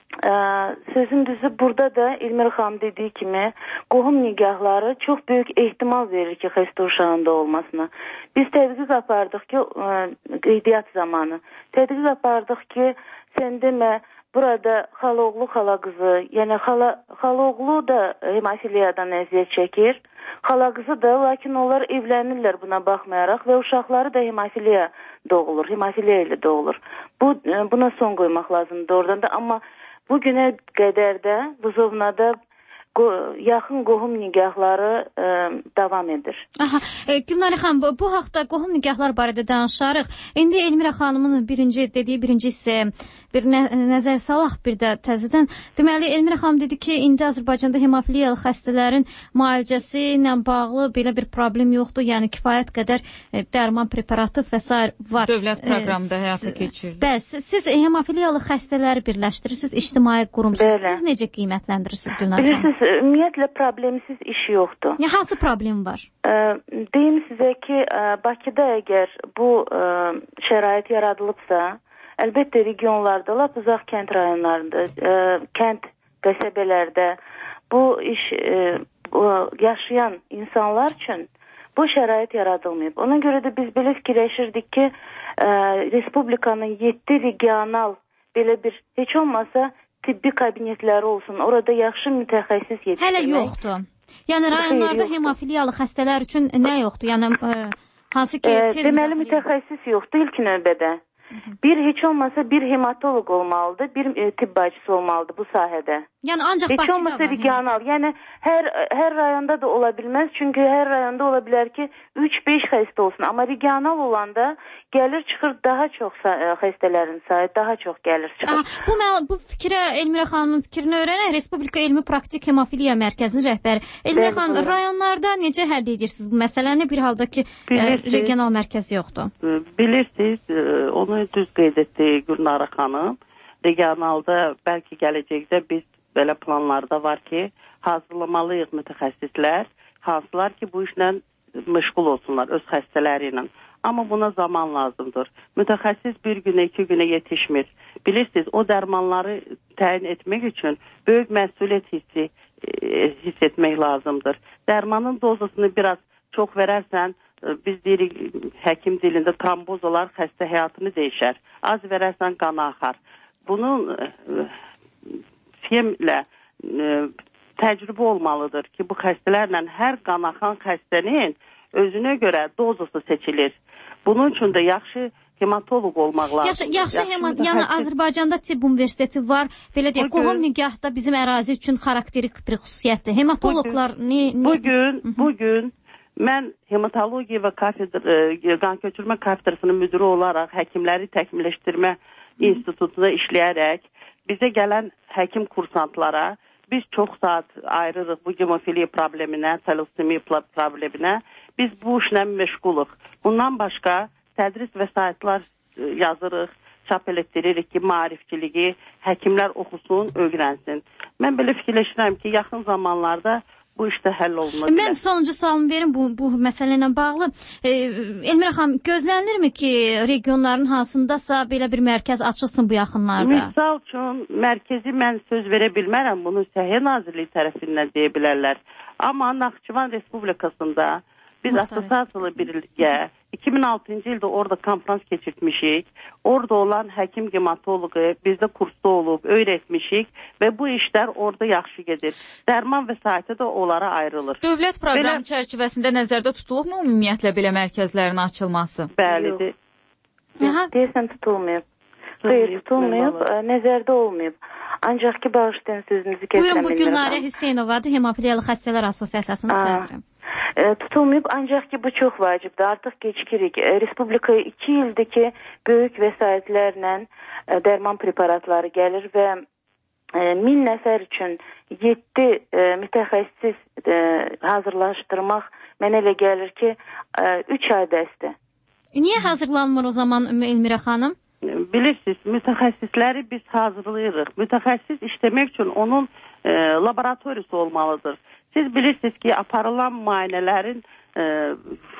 Sözün düzü burada da İlmir xanım dediyi kimi qohum nigahları çox böyük ehtimal verir ki, xəstə uşağında olmasına. Biz tədqiq apardıq ki, qeydiyyat zamanı tədqiq apardıq ki, sən demə burada xaloğlu xala qızı, yəni xala, xaloğlu da hemofiliyadan əziyyət çəkir, xala qızı da, lakin onlar evlənirlər buna baxmayaraq və uşaqları da hemofiliya doğulur, hemofiliya ilə doğulur. Bu, buna son qoymaq lazımdır oradan da, amma bu günə qədər də Buzovnada yaxın qohum nigahları ə, davam edir. Aha, e, Gülnari xanım, bu, bu haqda qohum nigahlar barədə danışarıq. İndi Elmira xanımın birinci dediyi birinci hissəyə bir nə, nəzər salaq bir də təzədən. Deməli, Elmira xanım dedi ki, indi Azərbaycanda hemofiliyalı xəstələrin müalicəsi ilə bağlı belə bir problem yoxdur. Yəni kifayət qədər e, dərman preparatı və s. var. Dövlət proqramında e, həyata keçirilir. Bəs siz hemofiliyalı xəstələri birləşdirirsiniz, ictimai qurumsunuz. Siz necə qiymətləndirirsiniz Gülnari xanım? Bilirsiniz, ümumiyyətlə problemsiz iş yoxdur. Ya, hansı problem var? Ə, deyim sizə ki, ə, Bakıda əgər bu ə, şərait yaradılıbsa, əlbəttə regionlarda, lap uzaq kənd rayonlarında, ə, kənd qəsəbələrdə bu iş ə, yaşayan insanlar üçün bu şərait yaradılmayıb. Ona görə də biz belə fikirləşirdik ki, ə, Respublikanın yeddi regional belə bir, heç olmasa tibbi kabinetləri olsun, orada yaxşı mütəxəssis yetişdirmək. Hələ yoxdur. Yəni rayonlarda hemofiliyalı xəstələr üçün nə yoxdur? Yəni ə, hansı ki e, deməli mütəxəssis yoxdur ilk növbədə. Bir heç olmasa bir hematoloq olmalıdır, bir e, tibb bacısı olmalıdır bu sahədə. Yəni ancaq heç Bakıda olmasa var. regional. Yəni hər hər rayonda da ola bilməz. Çünki hər rayonda ola bilər ki, üç beş xəstə olsun. Amma regional olanda gəlir çıxır daha çox xəstələrin sayı daha çox gəlir çıxır. Aha, bu bu fikrə Elmira xanımın fikrini öyrənək. Respublika Elmi Praktik Hemofiliya Mərkəzinin rəhbəri. Elmira xanım, rayonlarda necə həll edirsiniz bu məsələni bir halda ki, ə, regional mərkəz yoxdur? Bilirsiniz, onu düz qeyd etdi Gülnara xanım. Regionalda bəlkə gələcəkdə biz belə planlarda var ki, hazırlamalıyıq mütəxəssislər, hansılar ki, bu işlə məşğul olsunlar öz xəstələri ilə. Amma buna zaman lazımdır. Mütəxəssis bir günə, iki günə yetişmir. Bilirsiniz, o dərmanları təyin etmək üçün böyük məsuliyyət hissi e, hiss etmək lazımdır. Dərmanın dozasını biraz çox verərsən, biz deyirik, həkim dilində tromboz olar, xəstə həyatını dəyişər. Az verərsən qana axar. Bunun e, femlə e, təcrübə olmalıdır ki, bu xəstələrlə hər qanaxan xəstənin özünə görə dozası seçilir. Bunun üçün də yaxşı hematoloq olmaq lazımdır. Yaxşı, yaxşı, yaxşı hemat, yəni Azərbaycanda tibb universiteti var. Belə deyək, qohum nigahda bizim ərazi üçün xarakterik bir xüsusiyyətdir. Hematoloqlar bugün, ne, ne? Bugün, bugün mən hematologiya və kafedr, e, qan köçürmə kafedrasının müdürü olaraq həkimləri təkmilləşdirmə institutunda işləyərək bizə gələn həkim kursantlara biz çox saat ayırırıq bu hemofiliya probleminə, talasemiya probleminə. Biz bu işlə məşğuluq. Bundan başqa tədris vəsaitlər yazırıq, çap elətdiririk ki, maarifçiliyi həkimlər oxusun, öyrənsin. Mən belə fikirləşirəm ki, yaxın zamanlarda bu işdə həll olunur. Mən sonuncu sualımı verim bu, bu məsələ ilə bağlı. E, Elmira xanım, gözlənilirmi ki, regionların hansındasa belə bir mərkəz açılsın bu yaxınlarda? Misal üçün, mərkəzi mən söz verə bilmərəm, bunu Səhiyyə Nazirliyi tərəfindən deyə bilərlər. Amma Naxçıvan Respublikasında biz asosiasiyalı birliyə iki min altıncı ildə orada konferans keçirtmişik. Orada olan həkim hematoloqu bizdə kursda olub, öyrətmişik və bu işlər orada yaxşı gedir. Dərman vəsaiti də onlara ayrılır. Dövlət proqramı belə... çərçivəsində nəzərdə tutulubmu ümumiyyətlə belə mərkəzlərin açılması? Bəlidir. Deyəsən tutulmayıb. Xeyr, tutulmayıb, nəzərdə olmayıb. Ancaq ki, bağışlayın sözünüzü kəsəm. Buyurun, bu Gülnarə Hüseynovadır, Hemofiliyalı Xəstələr Assosiasiyasının sədri. E, tutulmayıb, ancaq ki, bu çox vacibdir. Artıq gecikirik. E, Respublikaya iki ildir ki, böyük vəsaitlərlə e, dərman preparatları gəlir və e, min nəfər üçün yeddi e, mütəxəssis e, hazırlaşdırmaq mənə elə gəlir ki, e, üç ay bəsdir. Niyə hazırlanmır o zaman Elmira xanım? Bilirsiniz, mütəxəssisləri biz hazırlayırıq. Mütəxəssis işləmək üçün onun e, laboratoriyası olmalıdır. Siz bilirsiniz ki, aparılan müayinələrin e,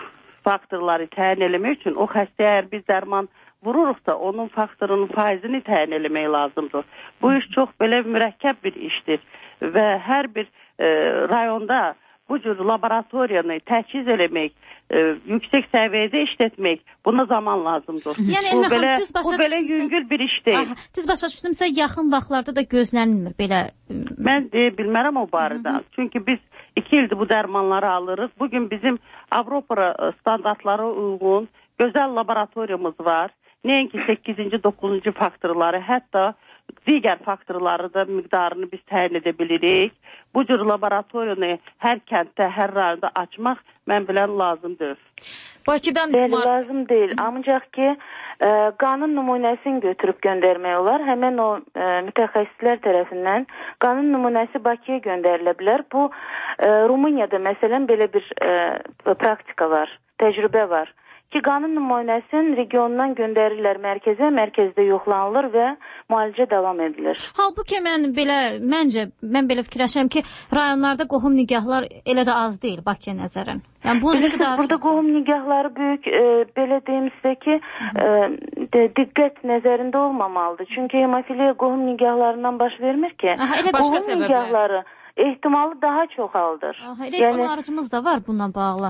faktorları təyin eləmək üçün o xəstəyə əgər biz dərman vururuqsa onun faktorunun faizini təyin eləmək lazımdır. Bu iş çox belə mürəkkəb bir işdir və hər bir e, rayonda bu cür laboratoriyanı təchiz eləmək, e, yüksək səviyyədə işlətmək buna zaman lazımdır. Yəni, bu Elmə belə, xanım, düz başa bu belə yüngül bir iş deyil. Aha, düz başa düşdümsə yaxın vaxtlarda da gözlənilmir belə. Mən deyə bilmərəm o barədə. Çünki biz iki ildir bu dərmanları alırıq. Bugün bizim Avropa standartlara uyğun gözəl laboratoriyamız var. Nəinki səkkizinci, doqquzuncu faktorları, hətta digər faktorları da miqdarını biz təyin edə bilirik. Bu cür laboratoriyanı hər kənddə, hər rayonda açmaq mən bilən lazımdır. Bakıdan Bəli, lazım deyil. Ancaq ki, e, qanın nümunəsini götürüb göndərmək olar. Həmən o e, mütəxəssislər tərəfindən qanın nümunəsi Bakıya göndərilə bilər. Bu, e, Rumuniyada məsələn belə bir e, praktika var, təcrübə var. Ki, qanın nümunəsinin regionundan göndərirlər mərkəzə, mərkəzdə yoxlanılır və müalicə davam edilir. Halbuki mən belə, məncə, mən belə fikirləşirəm ki, rayonlarda qohum nigahlar elə də az deyil Bakıya nəzərən. Yəni, bu riski daha burada çox. qohum nigahları böyük, e, belə deyim sizə ki, e, de, diqqət nəzərində olmamalıdır. Çünki hemofiliya qohum nigahlarından baş vermir ki, Aha, elə qohum başqa nigahları ehtimalı daha çoxaldır. Aha, elə yəni, ihtimarcımız da var bununla bağlı.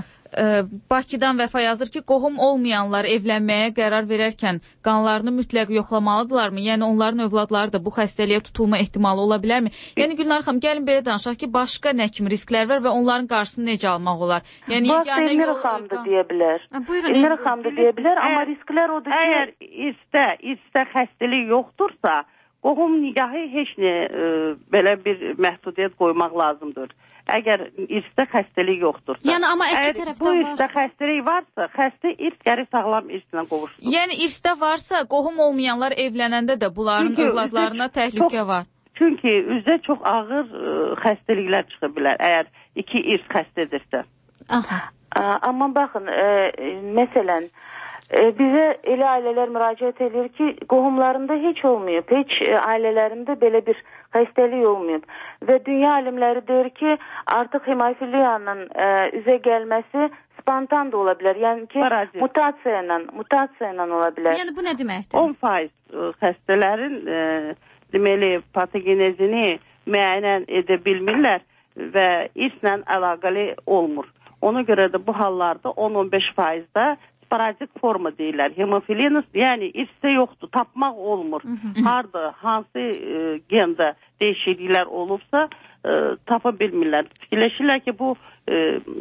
Bakıdan Vəfa yazır ki, qohum olmayanlar evlənməyə qərar verərkən qanlarını mütləq yoxlamalıdırlarmı? Yəni onların övladları da bu xəstəliyə tutulma ehtimalı ola bilərmi? Yəni Gülnar xanım, gəlin belə danışaq ki, başqa nə kimi risklər var və onların qarşısını necə almaq olar? Yəni Bax, Elmira yol... xanım da deyə bilər. Elmira xanım da deyə bilər, amma risklər odur ki... Əgər irstə, irstə xəstəlik yoxdursa, qohum nigahı heç nə e, belə bir məhdudiyyət qoymaq lazımdır. Əgər irstə xəstəlik yoxdursa. Yəni, amma iki tərəfdən varsa. Bu irstə xəstəlik varsa, xəstə irs gəri sağlam irslə qovuşdur. Yəni, irstə varsa, qohum olmayanlar evlənəndə də bunların çünki övladlarına təhlükə çox, var. Çünki üzdə çox ağır ə, xəstəliklər çıxa bilər, əgər iki irs xəstədirsə. Aha. Ə, amma baxın, ə, məsələn, ə, bizə elə ailələr müraciət edir ki, qohumlarında heç olmayıb, heç ə, ailələrində belə bir xəstəlik olmayıb. Və dünya alimləri deyir ki, artıq hemofiliyanın ə, üzə gəlməsi spontan da ola bilər. Yəni ki, mutasiya ilə, mutasiya ilə ola bilər. Yəni bu nə deməkdir? on faiz xəstələrin ə, deməli patogenezini müəyyən edə bilmirlər və irslə əlaqəli olmur. Ona görə də bu hallarda on on beş faizdə sporadik forma deyirlər. Hemofiliyanız, yəni irsə yoxdur, tapmaq olmur. Hı -hı. Harda, hansı e, genda dəyişikliklər olubsa e, tapa bilmirlər. Fikirləşirlər ki, bu e,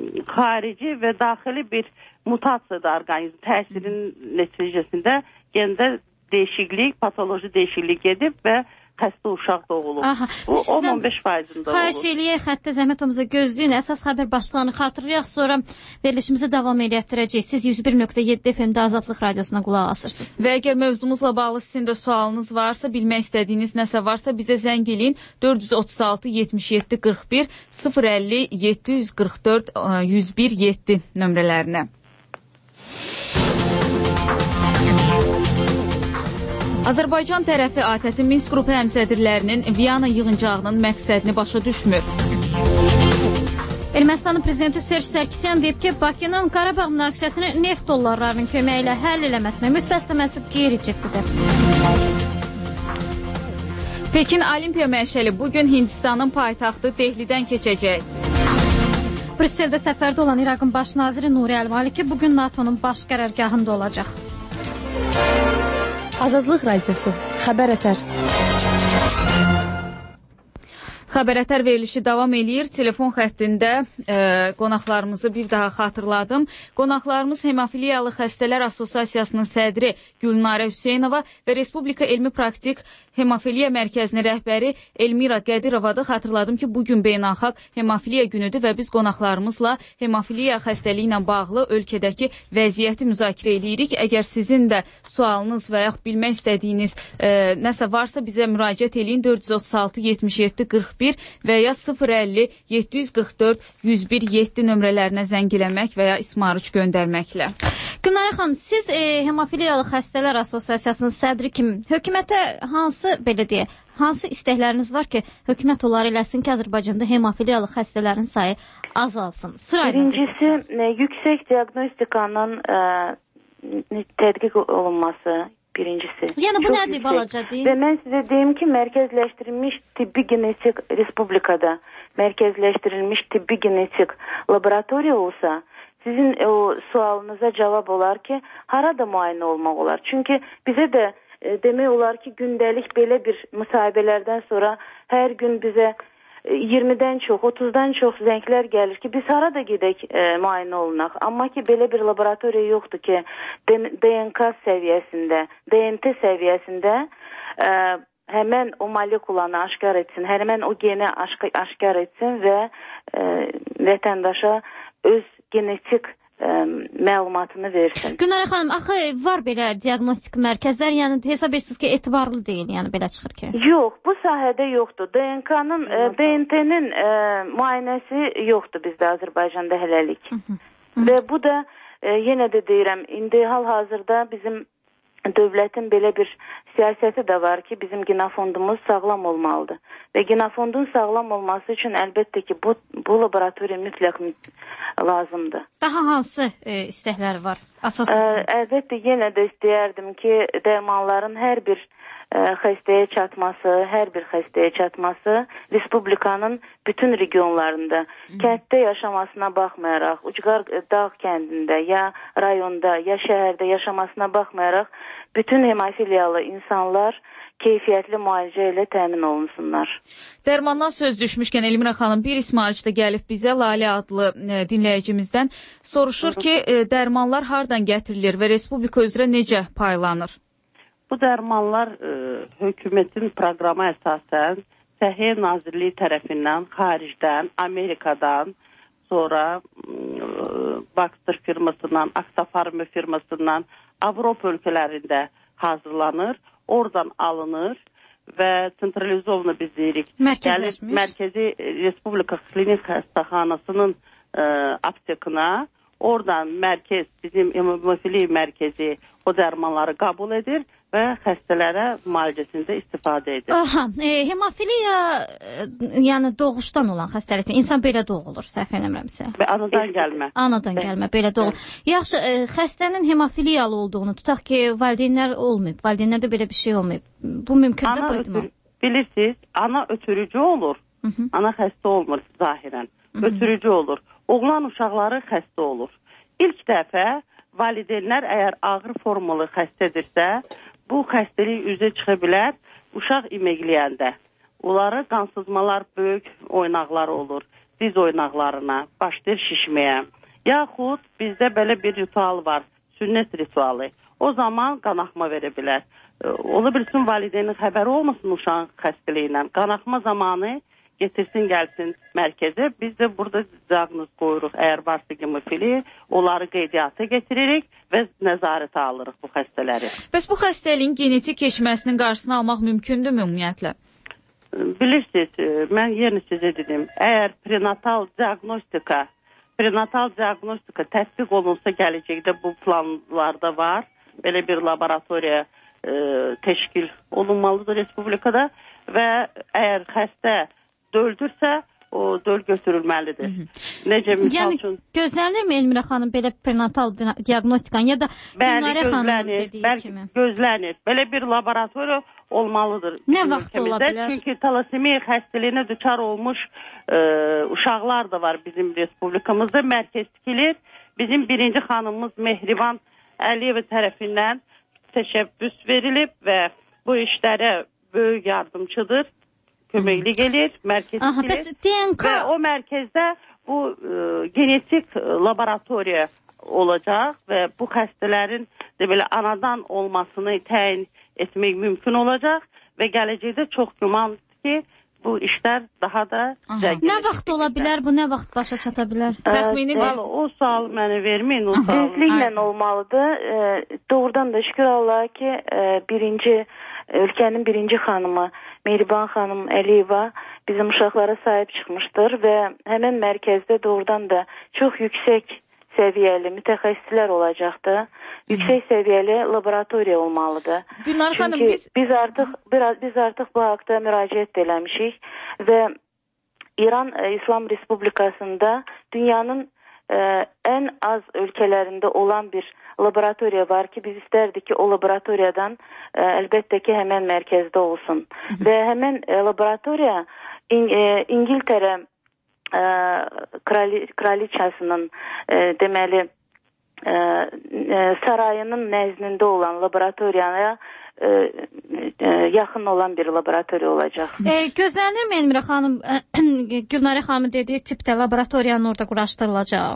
xarici və daxili bir mutasiyadır orqanizm təsirinin nəticəsində genda dəyişiklik, patoloji dəyişiklik gedib və xəstə uşaq doğulur. Aha, bu on on beş faizində olur. Xahiş eləyək, xəttə zəhmət olmasa gözləyin. Əsas xəbər başlığını xatırlayaq, sonra verilişimizi davam elətdirəcəyik. Siz yüz bir nöqtə yeddi F M-də Azadlıq Radiosuna qulaq asırsınız. Və əgər mövzumuzla bağlı sizin də sualınız varsa, bilmək istədiyiniz nəsə varsa bizə zəng eləyin. dörd yüz otuz altı yetmiş yeddi qırx bir sıfır əlli yeddi yüz qırx dörd yüz bir yeddi nömrələrinə. Azərbaycan tərəfi ATƏT-in Minsk qrupu həmsədrlərinin Viyana yığıncağının məqsədini başa düşmür. Ermənistanın prezidenti Serj Sarkisyan deyib ki, Bakının Qarabağ münaqişəsini neft dollarlarının köməyi ilə həll eləməsinə mütbəsləməsi qeyri-ciddidir. Pekin Olimpiya məşəli bugün Hindistanın paytaxtı Dehlidən keçəcək. Brüsseldə səfərdə olan İraqın baş naziri Nuri Əl-Maliki bugün NATO'nun baş qərargahında olacaq. Azadlıq Radiosu, Xəbər Ətər. Xəbər Ətər verilişi davam eləyir. Telefon xəttində e, qonaqlarımızı bir daha xatırladım. Qonaqlarımız Hemofiliyalı Xəstələr Assosiasiyasının sədri Gülnarə Hüseynova və Respublika Elmi Praktik Hemofiliya Mərkəzinin rəhbəri Elmira Qədirovadır. Xatırladım ki, bugün beynəlxalq hemofiliya günüdür və biz qonaqlarımızla hemofiliya xəstəliyi ilə bağlı ölkədəki vəziyyəti müzakirə edirik. Əgər sizin də sualınız və yaxud bilmək istədiyiniz e, nəsə varsa bizə müraciət eləyin. dörd yüz otuz altı yetmiş yeddi qırx bir və ya sıfır əlli yeddi yüz qırx dörd yüz bir yeddi nömrələrinə zəng eləmək və ya ismarıç göndərməklə. Günay xanım, siz e, Hemofiliyalı Xəstələr Assosiasiyasının sədri kimi hökumətə hansı belə deyə hansı istəkləriniz var ki, hökumət onları eləsin ki, Azərbaycanda hemofiliyalı xəstələrin sayı azalsın? Sırayla birincisi, e, yüksək diagnostikanın e, tədqiq olunması birincisi. Yəni bu Çox nədir yüksək. balaca deyil? Və mən sizə deyim ki, mərkəzləşdirilmiş tibbi genetik respublikada mərkəzləşdirilmiş tibbi genetik laboratoriya olsa, sizin o sualınıza cavab olar ki, harada müayinə olmaq olar? Çünki bizə də e, demək olar ki, gündəlik belə bir müsahibələrdən sonra hər gün bizə iyirmidən çox, otuzdan çox zənglər gəlir ki, biz harada gedək e, müayinə olunaq. Amma ki, belə bir laboratoriya yoxdur ki, D N K səviyyəsində, D N T səviyyəsində e, həmən o molekulanı aşkar etsin, həmən o geni aşkar etsin və e, vətəndaşa öz genetik ə, məlumatını versin. Günara xanım, axı var belə diaqnostik mərkəzlər, yəni hesab edirsiniz ki, etibarlı deyil, yəni belə çıxır ki? Yox, bu sahədə yoxdur. D N K-nın, D N T-nin müayinəsi yoxdur bizdə Azərbaycanda hələlik. Hı -hı. Və bu da ə, yenə də deyirəm, indi hal-hazırda bizim dövlətin belə bir siyasəti də var ki, bizim genofondumuz sağlam olmalıdır. Və genofondun sağlam olması üçün əlbəttə ki, bu, bu laboratoriya mütləq lazımdır. Daha hansı e, istəklər var? Əsas Ə, əlbəttə, yenə də istəyərdim ki, dərmanların hər bir ə, xəstəyə çatması, hər bir xəstəyə çatması respublikanın bütün regionlarında, Hı. kənddə yaşamasına baxmayaraq, Ucqar dağ kəndində, ya rayonda, ya şəhərdə yaşamasına baxmayaraq, bütün hemofiliyalı insanlar keyfiyyətli müalicə ilə təmin olunsunlar. Dərmandan söz düşmüşkən Elmira xanım, bir İsmailçi də gəlib bizə, Lalə adlı e, dinləyicimizdən soruşur ki, e, dərmanlar hardan gətirilir və respublika üzrə necə paylanır? Bu dərmanlar e, hökumətin proqramı əsasən Səhiyyə Nazirliyi tərəfindən xaricdən, Amerikadan, sonra e, Baxter firmasından, Aksafarma firmasından Avropa ölkələrində hazırlanır, oradan alınır və sentralizovunu biz deyirik. Mərkəzləşmiş. Yəni, Mərkəzi Respublika Klinik Xəstəxanasının e, aptekına, oradan mərkəz, bizim hemofili mərkəzi o dərmanları qəbul edir və xəstələrə müalicəsində istifadə edir. Aha, e, hemofiliya e, yəni doğuşdan olan xəstəlikdir. İnsan belə doğulur, səhv eləmirəmsə. Və anadan gəlmə. Anadan Bə gəlmə, belə doğulur. Yaxşı, e, xəstənin hemofiliyalı olduğunu tutaq ki, valideynlər olmayıb, valideynlərdə belə bir şey olmayıb. Bu mümkündür bu ehtimal? Bilirsiniz, ana ötürücü olur. Hı -hı. Ana xəstə olmur zahirən. Hı -hı. Ötürücü olur. Oğlan uşaqları xəstə olur. İlk dəfə valideynlər əgər ağır formalı xəstədirsə, bu xəstəlik üzə çıxa bilər uşaq imekləyəndə. Onları qansızmalar, böyük oynaqlar olur. Diz oynaqlarına, başlayır şişməyə. Yaxud bizdə belə bir ritual var, sünnət ritualı. O zaman qanaxma verə bilər. Ola bilsin valideynin xəbəri olmasın uşağın xəstəliyindən. Qanaxma zamanı getirsin, gəlsin mərkəzə. Biz də burada diaqnoz qoyuruq. Əgər varsa hemofili, onları qeydiyyata getiririk və nəzarətə alırıq bu xəstələri. Bəs bu xəstəliyin genetik keçməsinin qarşısını almaq mümkündürmü ümumiyyətlə? Bilirsiniz, mən yenə sizə dedim, əgər prenatal diaqnostika, prenatal diaqnostika tətbiq olunsa gələcəkdə bu planlarda var. Belə bir laboratoriya e, təşkil olunmalıdır respublikada və əgər xəstə döldürsə, o döl götürülməlidir. Hı -hı. Necə misal yəni, üçün? Gözlənirmi Elmira xanım belə prenatal diaqnostikan ya da Günarə xanımın dediyi kimi? Gözlənir. Belə bir laboratoriya olmalıdır. Nə vaxt ola bilər? Çünki talasemiya xəstəliyinə düçar olmuş e, uşaqlar da var bizim respublikamızda. Mərkəz tikilir. Bizim birinci xanımımız Mehriban Əliyeva tərəfindən təşəbbüs verilib və bu işlərə böyük yardımçıdır. Köməkli gelir, mərkəz tikilir və o mərkəzdə bu e, genetik laboratoriya olacaq və bu xəstələrin də belə anadan olmasını təyin etmək mümkün olacaq və gələcəkdə çox gümandır ki, bu işlər daha da zəngin. Nə vaxt ola bilər, bu nə vaxt başa çata bilər? Təxmini bir... O sual mənə verməyin, o sual. Tezliklə olmalıdır. E, doğrudan da şükür Allah'a ki, e, birinci, ölkənin birinci xanımı Mehriban xanım Əliyeva bizim uşaqlara sahib çıxmışdır və həmən mərkəzdə doğrudan da çox yüksək səviyyəli mütəxəssislər olacaqdır yüksək səviyyəli laboratoriya olmalıdır. Gülnar xanım, Çünki biz biz artıq biraz biz artıq bu haqda müraciət eləmişik və İran e, İslam Respublikasında dünyanın e, ən az ölkələrində olan bir laboratoriya var ki, biz istərdik ki, o laboratoriyadan e, əlbəttə ki, həmən mərkəzdə olsun. Və həmən e, laboratoriya İng e, İngiltərə e, krali kraliçasının e, deməli e, e, sarayının nəzdində olan laboratoriyaya e, e, yaxın olan bir laboratoriya olacaq. E, gözlənirmi Elmirə xanım, Gülnarə xanımın dediyi tipdə laboratoriyanın orada quraşdırılacaq?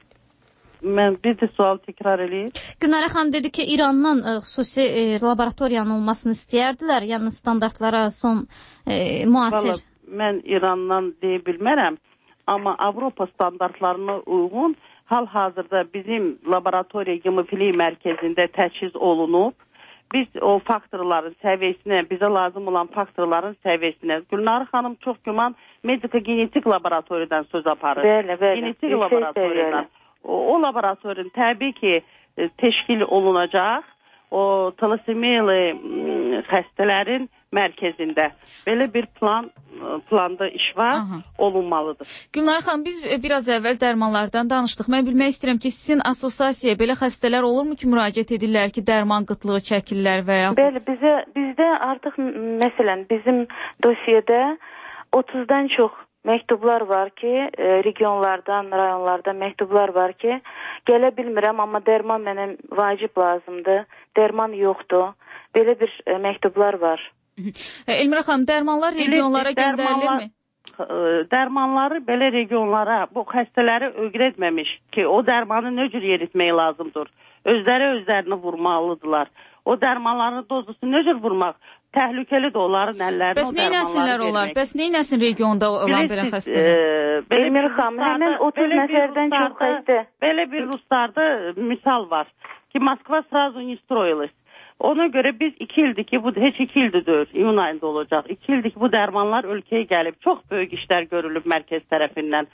Mən bir də sual təkrar eləyim. Gülnarə xanım dedi ki, İrandan e, xüsusi e, laboratoriyanın olmasını istəyərdilər, yəni standartlara son e, müasir. Vallahi, mən İrandan deyə bilmərəm, amma Avropa standartlarına uyğun hal-hazırda bizim laboratoriya gemofili mərkəzində təchiz olunub. Biz o faktorların səviyyəsinə, bizə lazım olan faktorların səviyyəsinə, Gülnar xanım çox güman mediko-genetik laboratoriyadan söz aparır. Bəli, bəli. Genetik laboratoriyadan. O, o laboratoriyanın təbii ki təşkil olunacaq, o talasemiyeli xəstələrin mərkəzində. Belə bir plan planda iş var, Aha. olunmalıdır. Gülnar xanım, biz biraz əvvəl dərmanlardan danışdıq. Mən bilmək istəyirəm ki, sizin assosiasiyaya belə xəstələr olurmu ki, müraciət edirlər ki, dərman qıtlığı çəkirlər və ya? Bəli, bizə, bizdə artıq məsələn bizim dosiyədə otuzdan çox məktublar var ki, regionlardan, rayonlardan məktublar var ki, gələ bilmirəm, amma dərman mənə vacib lazımdır, dərman yoxdur. Belə bir məktublar var. Elmirə xanım, dərmanlar regionlara göndərilirmi? Dərmanları belə regionlara, bu xəstələri öyrətməmiş ki, o dərmanı nə cür yeritmək lazımdır. Özləri özlərini vurmalıdırlar. O dərmanların dozusu nə cür vurmaq? Təhlükəlidir onların əllərinə o dərmanları vermək. Olar? Bəs nə eləsin regionda olan belə xəstələr? Elmir xanım, həmin otuz nəfərdən çox xəstə. Belə bir Ruslarda misal var ki, Moskva sразу не строилась. Ona görə biz iki ildir ki, bu heç iki ildir deyil, iyun ayında olacaq. İki ildir ki, bu dərmanlar ölkəyə gəlib. Çox böyük işlər görülüb mərkəz tərəfindən.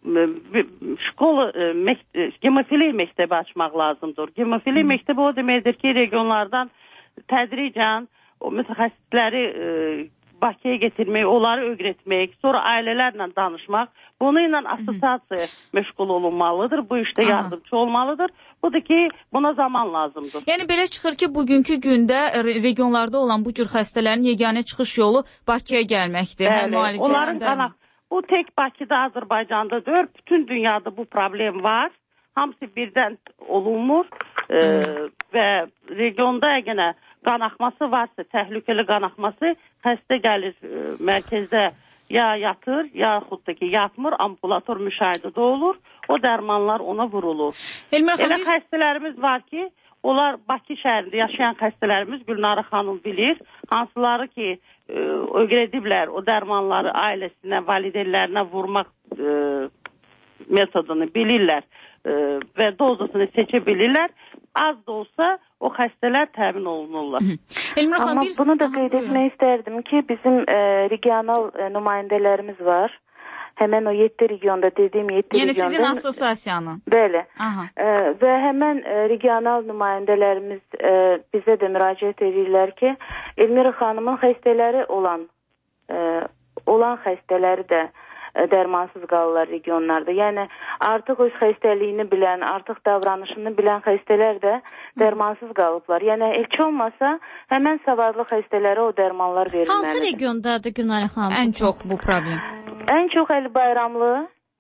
Şkolu, gemofili məktəbi açmaq lazımdır. Gemofili məktəbi o deməkdir ki, regionlardan tədricən o mütəxəssisləri Bakıya getirmək, onları öyrətmək, sonra ailələrlə danışmaq, bunu ilə assosiasiya məşğul olunmalıdır, bu işdə yardımcı olmalıdır. Budur ki, buna zaman lazımdır. Yəni belə çıxır ki, bugünkü gündə regionlarda olan bu cür xəstələrin yeganə çıxış yolu Bakıya gəlməkdir. Bəli, onların qanaq, bu tək Bakıda, Azərbaycanda deyil, bütün dünyada bu problem var. Hamısı birdən olunmur e, və regionda yenə qanaxması varsa, təhlükəli qanaxması, xəstə gəlir e, mərkəzdə ya yatır, yaxud da ki yatmır, ambulator müşahidədə olur, o dərmanlar ona vurulur. Elmir Elə xanım, xəstələrimiz var ki, onlar Bakı şəhərində yaşayan xəstələrimiz, Gülnar xanım bilir, hansıları ki e, öyrədiblər o dərmanları ailəsinə, valideynlərinə vurmaq e, metodunu bilirlər e, və dozasını seçə bilirlər. Az da olsa o xəstələr təmin olunurlar. Elmir xanım, bir... bunu da qeyd etmək istərdim ki, bizim e, regional e, nümayəndələrimiz var. Həmən o yeddi regionda dediyim yeddi yəni regionda. Yəni sizin assosiasiyanın. Bəli. E, və həmən e, regional nümayəndələrimiz e, bizə də müraciət edirlər ki, Elmir xanımın xəstələri olan e, olan xəstələri də dərmansız qalırlar regionlarda. Yəni artıq öz xəstəliyini bilən, artıq davranışını bilən xəstələr də dərmansız qalıblar. Yəni heç olmasa həmən savadlı xəstələrə o dərmanlar verilməlidir. Hansı regiondadır Gülnarə xanım? Ən çox bu problem. Ən çox Əli Bayramlı,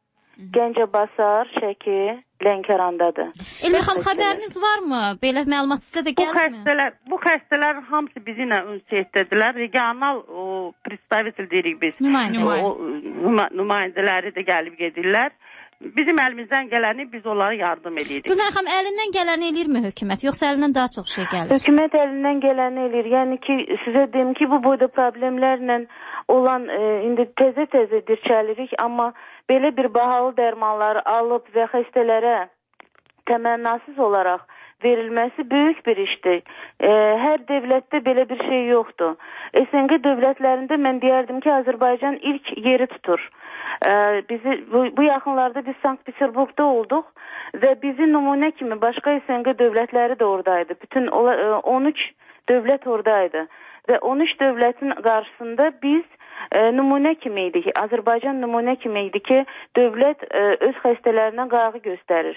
Gəncəbasar, Şəki, Lənkərandadır. Elmir xanım, xəbəriniz varmı? Belə məlumat sizə də gəlmir? Bu xəstələr, bu xəstələr hamısı bizimlə ünsiyyətdədirlər. Regional o представитель deyirik biz. Nümayəndə. Nümayəndələri də gəlib gedirlər. Bizim əlimizdən gələni biz onlara yardım edirik. Gülnar xanım, əlindən gələni eləyirmi hökumət, yoxsa əlindən daha çox şey gəlir? Hökumət əlindən gələni eləyir. Yəni ki, sizə deyim ki, bu boyda problemlərlə olan e, indi təzə-təzə dirçəlirik, amma belə bir bahalı dərmanları alıb və xəstələrə təmənnasız olaraq verilməsi böyük bir işdir. E, hər dövlətdə belə bir şey yoxdur. S N G dövlətlərində mən deyərdim ki, Azərbaycan ilk yeri tutur. E, bizi bu, bu yaxınlarda biz Sankt-Peterburgda olduq və bizi nümunə kimi başqa S N G dövlətləri də oradaydı. Bütün on üç dövlət oradaydı və on üç dövlətin qarşısında biz e, nümunə kimi idi ki, Azərbaycan nümunə kimi idi ki, dövlət e, öz xəstələrinə qayğı göstərir.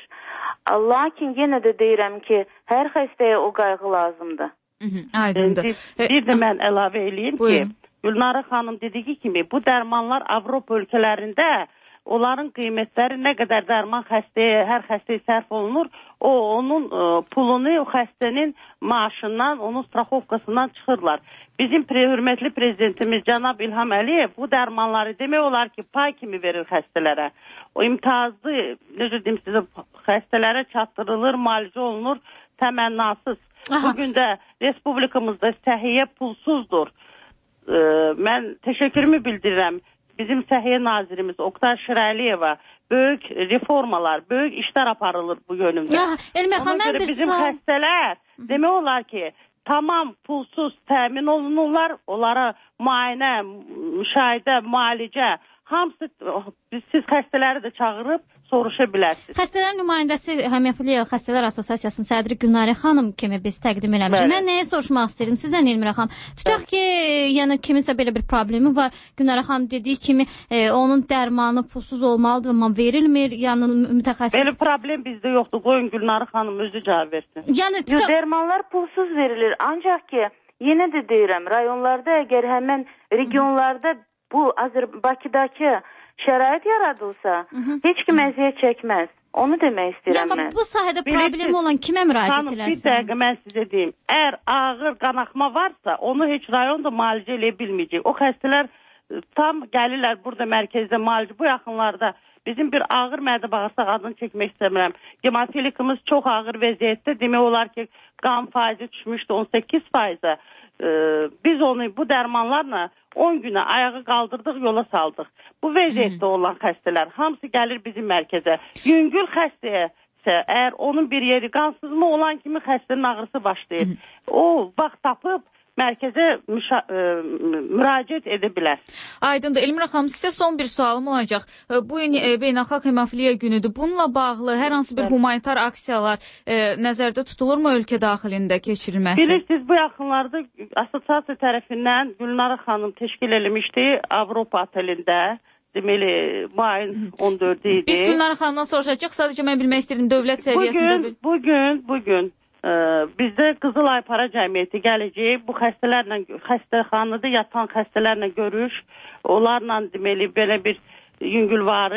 Lakin yenə də deyirəm ki, hər xəstəyə o qayğı lazımdır. Aydındır. Bir, bir də mən əlavə eləyim ki, Gülnara xanım dediyi kimi bu dərmanlar Avropa ölkələrində onların qiymətləri nə qədər dərman xəstəyə, hər xəstəyə sərf olunur, o onun ə, pulunu o xəstənin maaşından, onun straxovkasından çıxırlar. Bizim pre hörmətli prezidentimiz Cənab İlham Əliyev bu dərmanları demək olar ki, pay kimi verir xəstələrə. O imtiyazlı, necə deyim sizə, xəstələrə çatdırılır, müalicə olunur, təmənnasız. Aha. Bugün də respublikamızda səhiyyə pulsuzdur. Ə, mən təşəkkürümü bildirirəm. Bizim Səhiyyə Nazirimiz Oqtay Şirəliyeva böyük reformalar, böyük işlər aparılır bu yönümdə. Ya, Elmə xanım, Ona görə bizim sağ... xəstələr demək olar ki, tamam pulsuz təmin olunurlar. Onlara müayinə, müşahidə, müalicə, hamısı siz xəstələri də çağırıb soruşa bilərsiniz. Xəstələrin nümayəndəsi Hemofiliya Xəstələr Assosiasiyasının sədri Gülnarə xanım kimi biz təqdim eləmişik. Mən nəyə soruşmaq istəyirəm sizdən Elmirə xanım? Tutaq ki, yəni kiminsə belə bir problemi var. Gülnarə xanım dediyi kimi e, onun dərmanı pulsuz olmalıdır, amma verilmir. Yəni mütəxəssis. Belə problem bizdə yoxdur. Qoyun Gülnarə xanım özü cavab versin. Yəni tutaq... dərmanlar pulsuz verilir. Ancaq ki, yenə də deyirəm, rayonlarda əgər həmin regionlarda bu Azər Bakıdakı şərait yaradılsa, hı -hı. heç kim əziyyət çəkməz. Onu demək istəyirəm mən. Yəni bu sahədə problemi olan kimə müraciət eləsin? Bir dəqiqə mən sizə deyim. Əgər ağır qanaxma varsa, onu heç rayonda müalicə eləyə bilməyəcək. O xəstələr tam gəlirlər burada mərkəzdə müalicə. Bu yaxınlarda bizim bir ağır mədə bağırsaq adını çəkmək istəmirəm. Hemofilikimiz çox ağır vəziyyətdə. Demək olar ki, qan faizi düşmüşdü on səkkiz faizə. Ee, biz onu bu dərmanlarla on günə ayağı qaldırdıq, yola saldıq. Bu vəziyyətdə olan xəstələr hamısı gəlir bizim mərkəzə. Yüngül xəstəyə isə əgər onun bir yeri qansızma olan kimi xəstənin ağrısı başlayır. O vaxt tapıb mərkəzə ə, müraciət edə bilər. Aydındır. Elmira xanım, sizə son bir sualım olacaq. Bu gün e, Beynəlxalq Hemofiliya günüdür. Bununla bağlı hər hansı bir humanitar aksiyalar e, nəzərdə tutulurmu ölkə daxilində keçirilməsi? Bilirsiniz, bu yaxınlarda assosiasiya tərəfindən Gülnara xanım təşkil eləmişdi Avropa otelində. Deməli, bu ayın on dördü idi. Biz Gülnara xanımdan soruşacaq. Sadəcə mən bilmək istəyirəm dövlət səviyyəsində. Bugün, bugün, bugün Ə, bizdə Qızılay Para Cəmiyyəti gələcək. Bu xəstələrlə, xəstəxanada yatan xəstələrlə görüş, onlarla deməli belə bir yüngülvarı,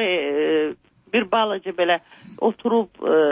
bir balaca belə oturub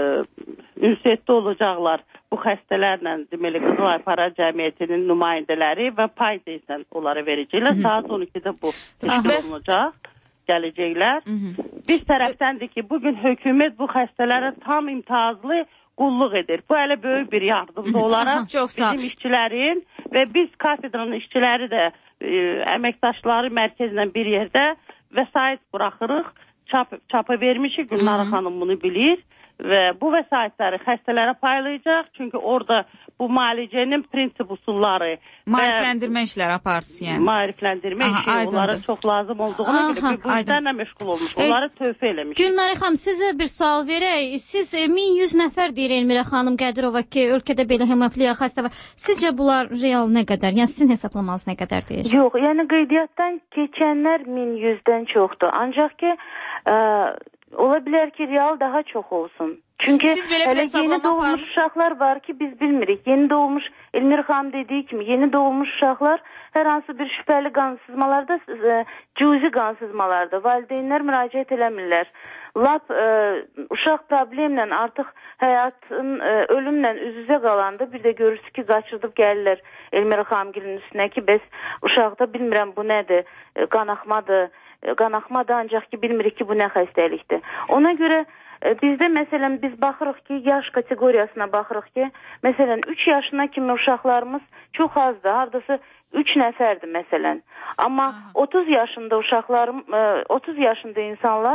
ünsiyyətdə olacaqlar bu xəstələrlə, deməli Qızılay Para Cəmiyyətinin nümayəndələri və pay deyilsən onlara verəcəklər. Saat on ikidə bu təşkil olunacaq, gələcəklər. Bir tərəfdəndir ki, bugün hökumət bu xəstələrə tam imtiyazlı qulluq edir. Bu hələ böyük bir yardımdır onlara. Bizim işçilərin və biz kafedranın işçiləri də e, əməkdaşları mərkəzlə bir yerdə vəsait buraxırıq. Çap, çapa vermişik. Gülnara xanım bunu bilir və bu vəsaitləri xəstələrə paylayacaq. Çünki orada bu müalicənin prinsip usulları maarifləndirmə işləri aparsın yəni. Maarifləndirmə işi onlara çox lazım olduğuna Aha, görə bu işlərlə məşğul olmuş. Onları tövfə eləmiş. Gülnara xanım, sizə bir sual verək. Siz min yüz nəfər deyir Elmirə xanım Qədirova ki, ölkədə belə hemofiliya xəstə var. Sizcə bunlar real nə qədər? Yəni sizin hesablamanız nə qədər deyir? Yox, yəni qeydiyyatdan keçənlər min yüzdən çoxdur. Ancaq ki, ə, ola bilər ki, real daha çox olsun. Çünki hələ yeni doğmuş uşaqlar var ki, biz bilmirik. Yeni doğmuş, Elmira xanım dediyi kimi, yeni doğmuş uşaqlar hər hansı bir şübhəli qansızmalarda, cüzi qansızmalarda valideynlər müraciət eləmirlər. Lap ə, uşaq problemlə artıq həyatın ə, ölümlə üz-üzə qalanda bir də görürsün ki, qaçırdıb gəlirlər Elmira xanımgilin üstünə ki, bəs uşaqda bilmirəm bu nədir, qanaxmadır, qanaxmadır ancaq ki, bilmirik ki, bu nə xəstəlikdir. Ona görə bizdə məsələn biz baxırıq ki, yaş kateqoriyasına baxırıq ki, məsələn üç yaşına kimi uşaqlarımız çox azdır, hardasa üç nəfərdir məsələn. Amma otuz yaşında uşaqlarım, otuz yaşında insanlar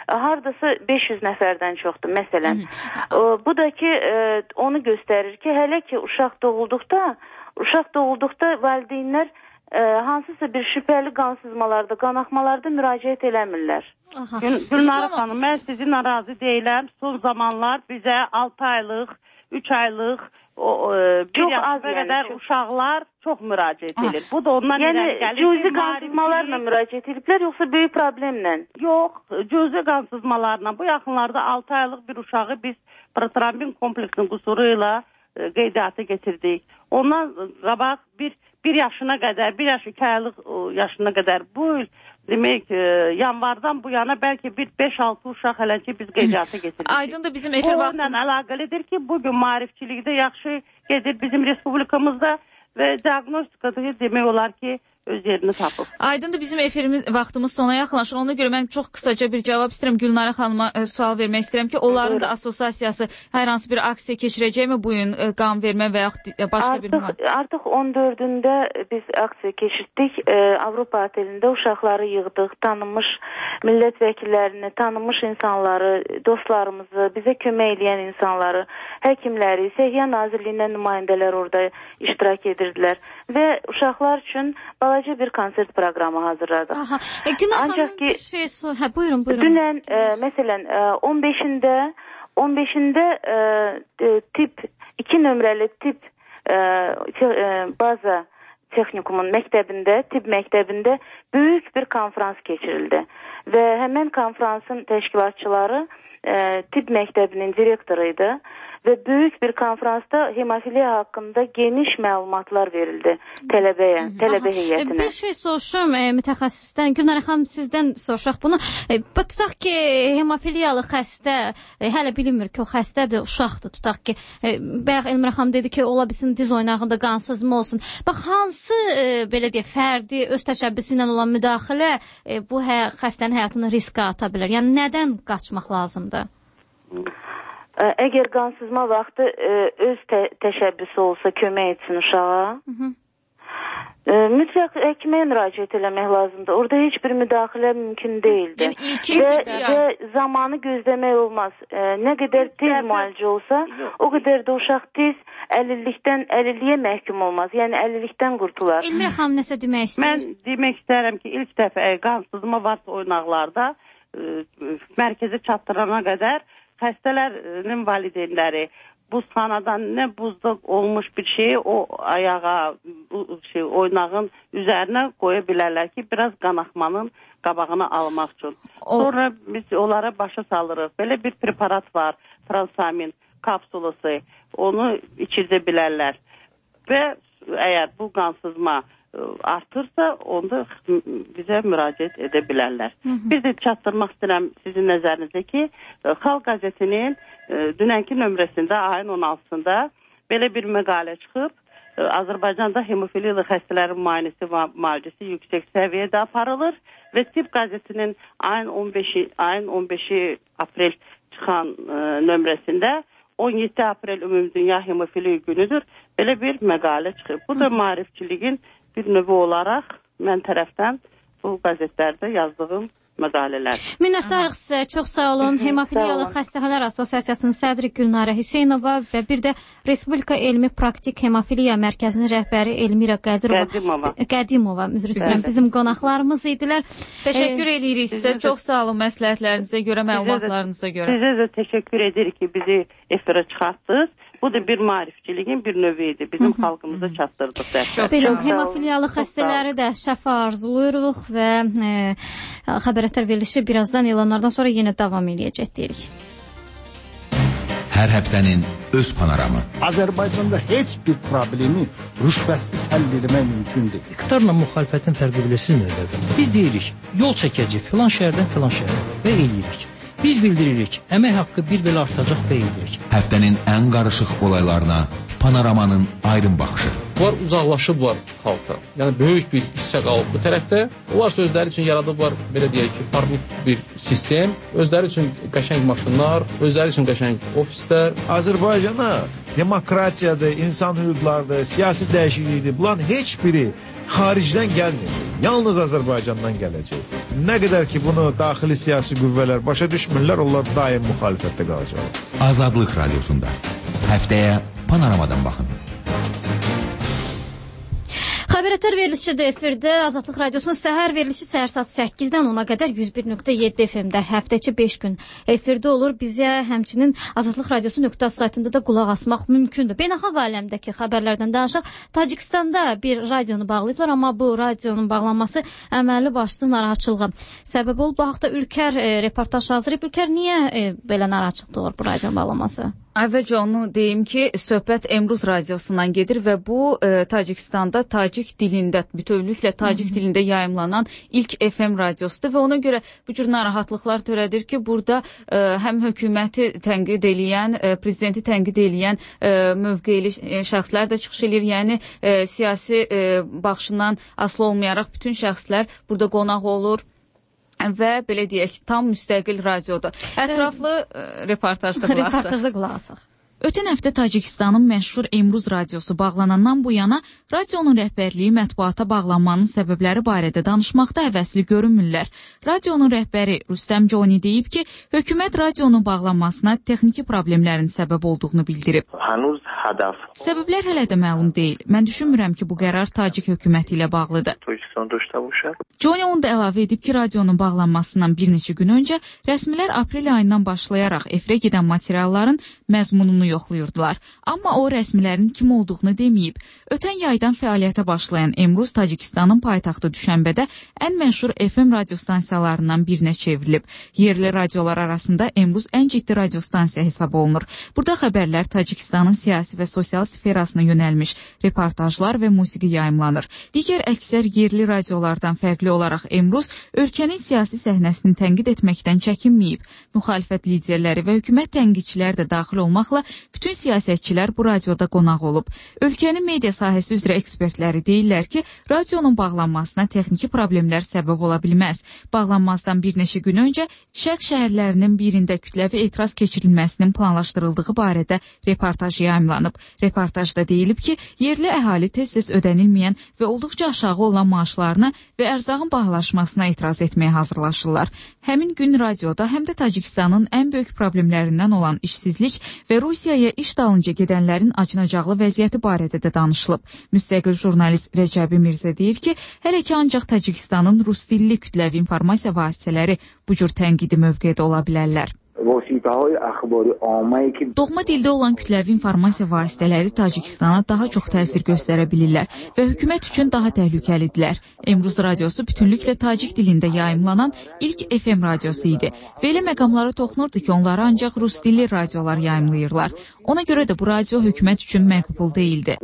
hardasa beş yüz nəfərdən çoxdur məsələn. Bu da ki onu göstərir ki, hələ ki uşaq doğulduqda, uşaq doğulduqda valideynlər hansısa bir şübhəli qan sızmalarda, qanaxmalarda müraciət eləmirlər. Gülnara xanım, mən sizi narazı deyiləm. Son zamanlar bizə altı aylıq, üç aylıq, o, bir yaşına qədər uşaqlar çox müraciət edir. Bu da ondan yəni, irəli gəlir. Cüzi qansızmalarla müraciət ediblər, yoxsa böyük problemlə? Yox, cüzi qansızmalarla. Bu yaxınlarda altı aylıq bir uşağı biz protrombin kompleksinin qusuru ilə qeydiyyata getirdik. Ondan qabaq bir, bir yaşına qədər, bir yaş iki aylıq yaşına qədər bu il demək, yanvardan bu yana bəlkə bir beş altı uşaq hələ ki biz qeydiyyata getirdik. Aydındır bizim efir vaxtımız. Onunla əlaqəlidir ki, bugün maarifçilikdə yaxşı gedir bizim respublikamızda və diagnostikada demək olar ki, öz yerini tapıb. Aydındır bizim efirimiz vaxtımız sona yaxınlaşır. Ona görə mən çox qısaca bir cavab istəyirəm. Gülnara xanıma e, sual vermək istəyirəm ki, onların da assosiasiyası hər hansı bir aksiya keçirəcəkmi bu gün e, qan vermə və yaxud başqa artıq, bir mühal? Artıq on dördündə biz aksiya keçirdik. E, Avropa otelində uşaqları yığdıq, tanınmış millət vəkillərini, tanınmış insanları, dostlarımızı, bizə kömək edən insanları, həkimləri, Səhiyyə Nazirliyindən nümayəndələr orada iştirak edirdilər və uşaqlar üçün balaca bir konsert proqramı hazırladıq. Aha. E, Günah Ancaq xanım ki, bir şey sor. Hə, buyurun, buyurun. Dünən, e, məsələn, e, on beşində on beşində e, tip iki nömrəli tip e, e, baza texnikumun məktəbində, tip məktəbində böyük bir konferans keçirildi. Və həmən konferansın təşkilatçıları e, tip məktəbinin direktoru idi. Və böyük bir konferansda hemofiliya haqqında geniş məlumatlar verildi tələbəyə, tələbə heyətinə. Bir şey soruşum e, mütəxəssisdən, Gülnara xanım sizdən soruşaq bunu. E, tutaq ki, hemofiliyalı xəstə e, hələ bilinmir ki, o xəstədir, uşaqdır. Tutaq ki, e, bayaq Elmira xanım dedi ki, ola bilsin diz oynağında qansızma olsun. Bax, hansı e, belə deyə fərdi öz təşəbbüsü ilə olan müdaxilə e, bu hə, xəstənin həyatını riskə ata bilər? Yəni, nədən qaçmaq lazımdır? Əgər qansızma vaxtı öz tə təşəbbüsü olsa kömək etsin uşağa, hı -hı. mütləq həkimə müraciət eləmək lazımdır. Orada heç bir müdaxilə mümkün deyildi. Yəni, ilkin və, və zamanı gözləmək olmaz. Nə qədər tez müalicə olsa, o qədər də uşaq tez əlillikdən, əlilliyə məhkum olmaz. Yəni, əlillikdən qurtular. Elmira xanım nəsə demək istəyir? Mən demək istərəm ki, ilk dəfə qansızma varsa oynaqlarda mərkəzi çatdırana qədər xəstələrin valideynləri buzxanadan nə buzda olmuş bir şeyi o ayağa, bu şey, oynağın üzərinə qoya bilərlər ki, biraz qanaxmanın qabağını almaq üçün. O... Sonra biz onlara başa salırıq. Belə bir preparat var, transamin kapsulusu. Onu içirdə bilərlər. Və əgər bu qansızma artırsa, onda bizə müraciət edə bilərlər. Hı -hı. Bir də çatdırmaq istəyirəm sizin nəzərinizdə ki, Xalq qəzetinin dünənki nömrəsində ayın on altısında belə bir məqalə çıxıb. Azərbaycanda hemofiliyalı xəstələrin müayinəsi və müalicəsi yüksək səviyyədə aparılır və Tip qəzetinin ayın on beşi, ayın on beşi aprel çıxan ə, nömrəsində on yeddi aprel Ümumdünya Hemofiliya günüdür. Belə bir məqalə çıxıb. Bu da maarifçiliyin bir növü olaraq mən tərəfdən bu qəzetlərdə yazdığım məqalələr. Minnətdarıq sizə, çox sağ olun. Hemofiliyalı xəstəxanalar Assosiasiyasının sədri Gülnara Hüseynova və bir də Respublika Elmi Praktik Hemofiliya Mərkəzinin rəhbəri Elmira Qədirova. Qədimova. Qədimova, üzr istəyirəm, bizim qonaqlarımız idilər. Təşəkkür e, edirik sizə, çox sağ olun məsləhətlərinizə görə, məlumatlarınıza görə. Sizə də təşəkkür edirik ki, bizi efirə çıxartdınız. Bu da bir maarifçiliyin bir növü idi. Bizim Hı -hı. xalqımıza çatdırdıq. Bizim hemofiliyalı xəstələri də şəfa arzuluyuruq və e, xəbərətər verilişi birazdan elanlardan sonra yenə davam edəcək deyirik. Hər həftənin öz panoramı. Azərbaycanda heç bir problemi rüşvətsiz həll etmək mümkün deyil. İqtidarla müxalifətin fərqi bilirsiniz nədir? Biz deyirik, yol çəkəcək filan şəhərdən filan şəhərə və eləyirik. Biz bildiririk, əmək haqqı bir belə artacaq və edirik. Həftənin ən qarışıq olaylarına panoramanın aydın baxışı. Bunlar uzaqlaşıblar xalqdan. Yəni böyük bir hissə qalıb bu tərəfdə. Onlar özləri üçün yaradıblar, belə deyək ki, farklı bir sistem. Özləri üçün qəşəng maşınlar, özləri üçün qəşəng ofislər. Azərbaycana demokratiyadır, insan hüquqlarıdır, siyasi dəyişiklikdir. Bunların heç biri xaricdən gəlmir. Yalnız Azərbaycandan gələcək. nə qədər ki bunu daxili siyasi qüvvələr başa düşmürlər, onlar daim müxalifətdə qalacaq. Azadlıq Radiosunda həftəyə Panoramadan baxın. Xəbərətər verilişi də efirdə. Azadlıq Radiosunun səhər verilişi səhər saat səkkizdən ona qədər yüz bir nöqtə yeddi F M-də həftəçi beş gün efirdə olur. Bizə həmçinin Azadlıq Radiosu nöqtə saytında da qulaq asmaq mümkündür. Beynəlxalq aləmdəki xəbərlərdən danışaq. Tacikistanda bir radionu bağlayıblar, amma bu radionun bağlanması əməlli başlı narahatçılığa səbəb olub. Bu haqda Ülker e, reportaj hazırlayıb. Ülker, niyə e, belə narahatçılıq olur bu radionun bağlanması? Əvvəlcə onu deyim ki, söhbət Emruz radiosundan gedir və bu e, Tacikistanda Tacik dilində, bütövlüklə Tacik dilində yayımlanan ilk F M radiosudur və ona görə bu cür narahatlıqlar törədir ki, burada e, həm hökuməti tənqid eləyən, e, prezidenti tənqid eləyən e, mövqeyli e, şəxslər də çıxış edir. Yəni e, siyasi e, baxışından asılı olmayaraq bütün şəxslər burada qonaq olur. Və belə deyək, tam müstəqil radiodur. Ətraflı ə, reportajda qulaq asaq. Reportajda qulaq asaq. Ötən həftə Tacikistanın məşhur Emruz radiosu bağlanandan bu yana radionun rəhbərliyi mətbuata bağlanmanın səbəbləri barədə danışmaqda həvəsli görünmürlər. Radionun rəhbəri Rüstəm Coni deyib ki, hökumət radionun bağlanmasına texniki problemlərin səbəb olduğunu bildirib. Səbəblər hələ də məlum deyil. Mən düşünmürəm ki, bu qərar Tacik hökuməti ilə bağlıdır. Coni onu da əlavə edib ki, radionun bağlanmasından bir neçə gün öncə rəsmilər aprel ayından başlayaraq efirə gedən materialların məzmununu yoxlayırdılar. Amma o rəsmilərin kim olduğunu deməyib. Ötən yaydan fəaliyyətə başlayan Emruz Tacikistanın paytaxtı Düşənbədə ən məşhur F M radiostansiyalarından birinə çevrilib. Yerli radiolar arasında Emruz ən ciddi radiostansiya hesab olunur. Burada xəbərlər Tacikistanın siyasi və sosial sferasına yönəlmiş reportajlar və musiqi yayımlanır. Digər əksər yerli radiolardan fərqli olaraq Emruz ölkənin siyasi səhnəsini tənqid etməkdən çəkinməyib. Müxalifət liderləri və hökumət tənqidçilər də daxil olmaqla bütün siyasətçilər bu radioda qonaq olub. Ölkənin media sahəsi üzrə ekspertləri deyirlər ki, radionun bağlanmasına texniki problemlər səbəb ola bilməz. Bağlanmazdan bir neçə gün öncə şərq şəhərlərinin birində kütləvi etiraz keçirilməsinin planlaşdırıldığı barədə reportaj yayımlanıb. Reportajda deyilib ki, yerli əhali tez-tez ödənilməyən və olduqca aşağı olan maaşlarına və ərzağın bahalaşmasına etiraz etməyə hazırlaşırlar. Həmin gün radioda həm də Tacikistanın ən böyük problemlərindən olan işsizlik və Rusiyaya iş dalınca gedənlərin acınacaqlı vəziyyəti barədə də danışılıb. Müstəqil jurnalist Rəcəbi Mirzə deyir ki, hələ ki ancaq Tacikistanın rus dilli kütləvi informasiya vasitələri bu cür tənqidi mövqedə ola bilərlər. Doğma dildə olan kütləvi informasiya vasitələri Tacikistana daha çox təsir göstərə bilirlər və hökumət üçün daha təhlükəlidirlər. Emruz radiosu bütünlüklə Tacik dilində yayımlanan ilk F M radiosu idi və elə məqamlara toxunurdu ki, onları ancaq rus dilli radiolar yayımlayırlar. Ona görə də bu radio hökumət üçün məqbul deyildi.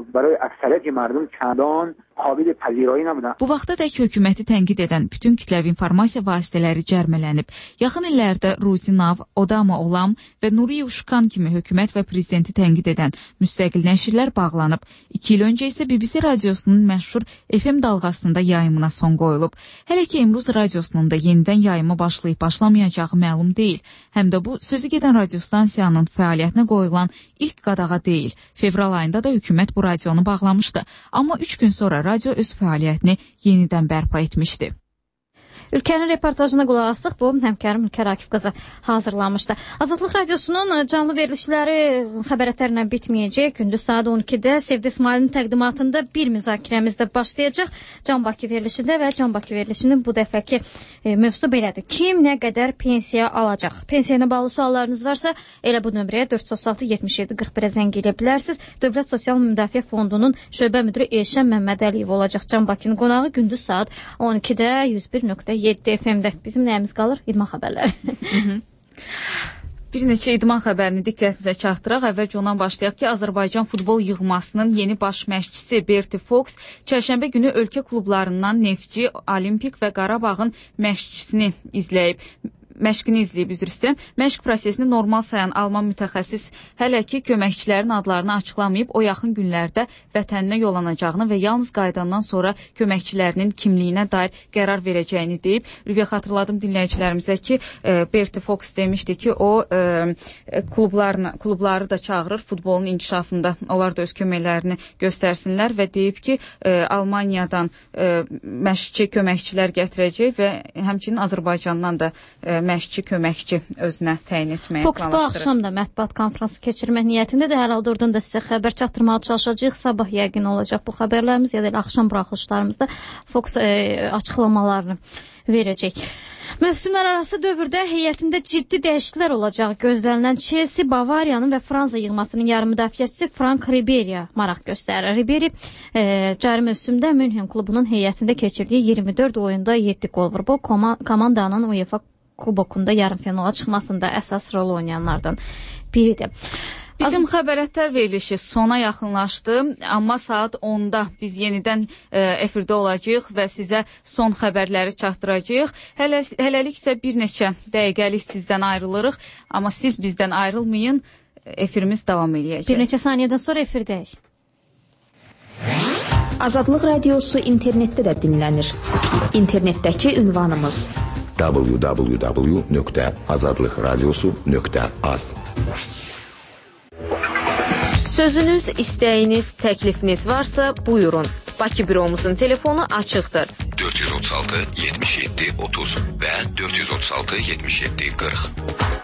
Bu vaxtadək hökuməti tənqid edən bütün kütləvi informasiya vasitələri cərmələnib. Yaxın illərdə Rusinav, Odama Olam və Nuri Uşkan kimi hökumət və prezidenti tənqid edən müstəqil nəşrlər bağlanıb. İki il öncə isə B B C radiosunun məşhur F M dalğasında yayımına son qoyulub. Hələ ki Emruz radiosunun da yenidən yayıma başlayıb başlamayacağı məlum deyil. Həm də bu sözü gedən radiostansiyanın fəaliyyətinə qoyulan ilk qadağa deyil. Fevral ayında da hökumət bu radionu bağlamışdı. Amma üç gün sonra radio öz fəaliyyətini yenidən bərpa etmişdi. Ülkənin reportajına qulaq asdıq. Bu həmkarım Ülkər Akif qızı hazırlamışdı. Azadlıq Radiosunun canlı verilişləri xəbərətlərlə bitməyəcək. Gündüz saat on ikidə Sevdə İsmailin təqdimatında bir müzakirəmiz də başlayacaq. Can Bakı verilişində və Can Bakı verilişinin bu dəfəki e, mövzusu belədir. Kim nə qədər pensiya alacaq? Pensiya ilə bağlı suallarınız varsa elə bu nömrəyə dörd yüz altı yetmiş yeddi qırx birə zəng edə bilərsiniz. Dövlət Sosial Müdafiə Fondunun şöbə müdiri Elşən Məmmədəliyev olacaq Can Bakının qonağı gündüz saat on ikidə yüz bir nöqtə yeddi F M-də. Bizim nəyimiz qalır? İdman xəbərləri. Bir neçə idman xəbərini diqqətinizə çatdıraq. Əvvəlcə ondan başlayaq ki, Azərbaycan futbol yığmasının yeni baş məşqçisi Berti Fox çərşənbə günü ölkə klublarından Neftçi, Olimpik və Qarabağın məşqçisini izləyib. məşqini izləyib, üzr istəyirəm. Məşq prosesini normal sayan Alman mütəxəssis hələ ki köməkçilərin adlarını açıqlamayıb, o yaxın günlərdə vətəninə yollanacağını və yalnız qayıdandan sonra köməkçilərinin kimliyinə dair qərar verəcəyini deyib. Rüvə xatırladım dinləyicilərimizə ki, Bertie Fox demişdi ki, o klublarını, klubları da çağırır futbolun inkişafında. Onlar da öz köməklərini göstərsinlər və deyib ki, Almaniyadan məşqçi köməkçilər gətirəcək və həmçinin Azərbaycandan da məşqçi köməkçi özünə təyin etməyə Fox bu axşam da mətbuat konfransı keçirmək niyyətində də hər halda oradan da sizə xəbər çatdırmağa çalışacağıq. Sabah yəqin olacaq bu xəbərlərimiz ya da axşam buraxılışlarımızda Fox e, açıqlamalarını verəcək. Mövsümlər arası dövrdə heyətində ciddi dəyişikliklər olacağı gözlənilən Chelsea, Bavariyanın və Fransa yığmasının yarım müdafiəçisi Frank Ribery'ə maraq göstərir. Ribery e, cari mövsümdə Münhen klubunun heyətində keçirdiyi iyirmi dörd oyunda yeddi qol vurub. Bu komandanın UEFA kubokunda yarımfinala çıxmasında əsas rol oynayanlardan biridir. Bizim xəbərətlər verilişi sona yaxınlaşdı, amma saat onda biz yenidən e, efirdə olacağıq və sizə son xəbərləri çatdıracağıq. Hələ, hələlik isə bir neçə dəqiqəlik sizdən ayrılırıq, amma siz bizdən ayrılmayın, efirimiz davam edəcək. Bir neçə saniyədən sonra efirdəyik. Azadlıq Radiosu internetdə də dinlənir. İnternetdəki ünvanımız w w w nöqtə azadlıq radiosu nöqtə az. Sözünüz, istəyiniz, təklifiniz varsa buyurun. Bakı büromuzun telefonu açıqdır. dörd yüz otuz altı yetmiş yeddi otuz və dörd yüz otuz altı yetmiş yeddi qırx.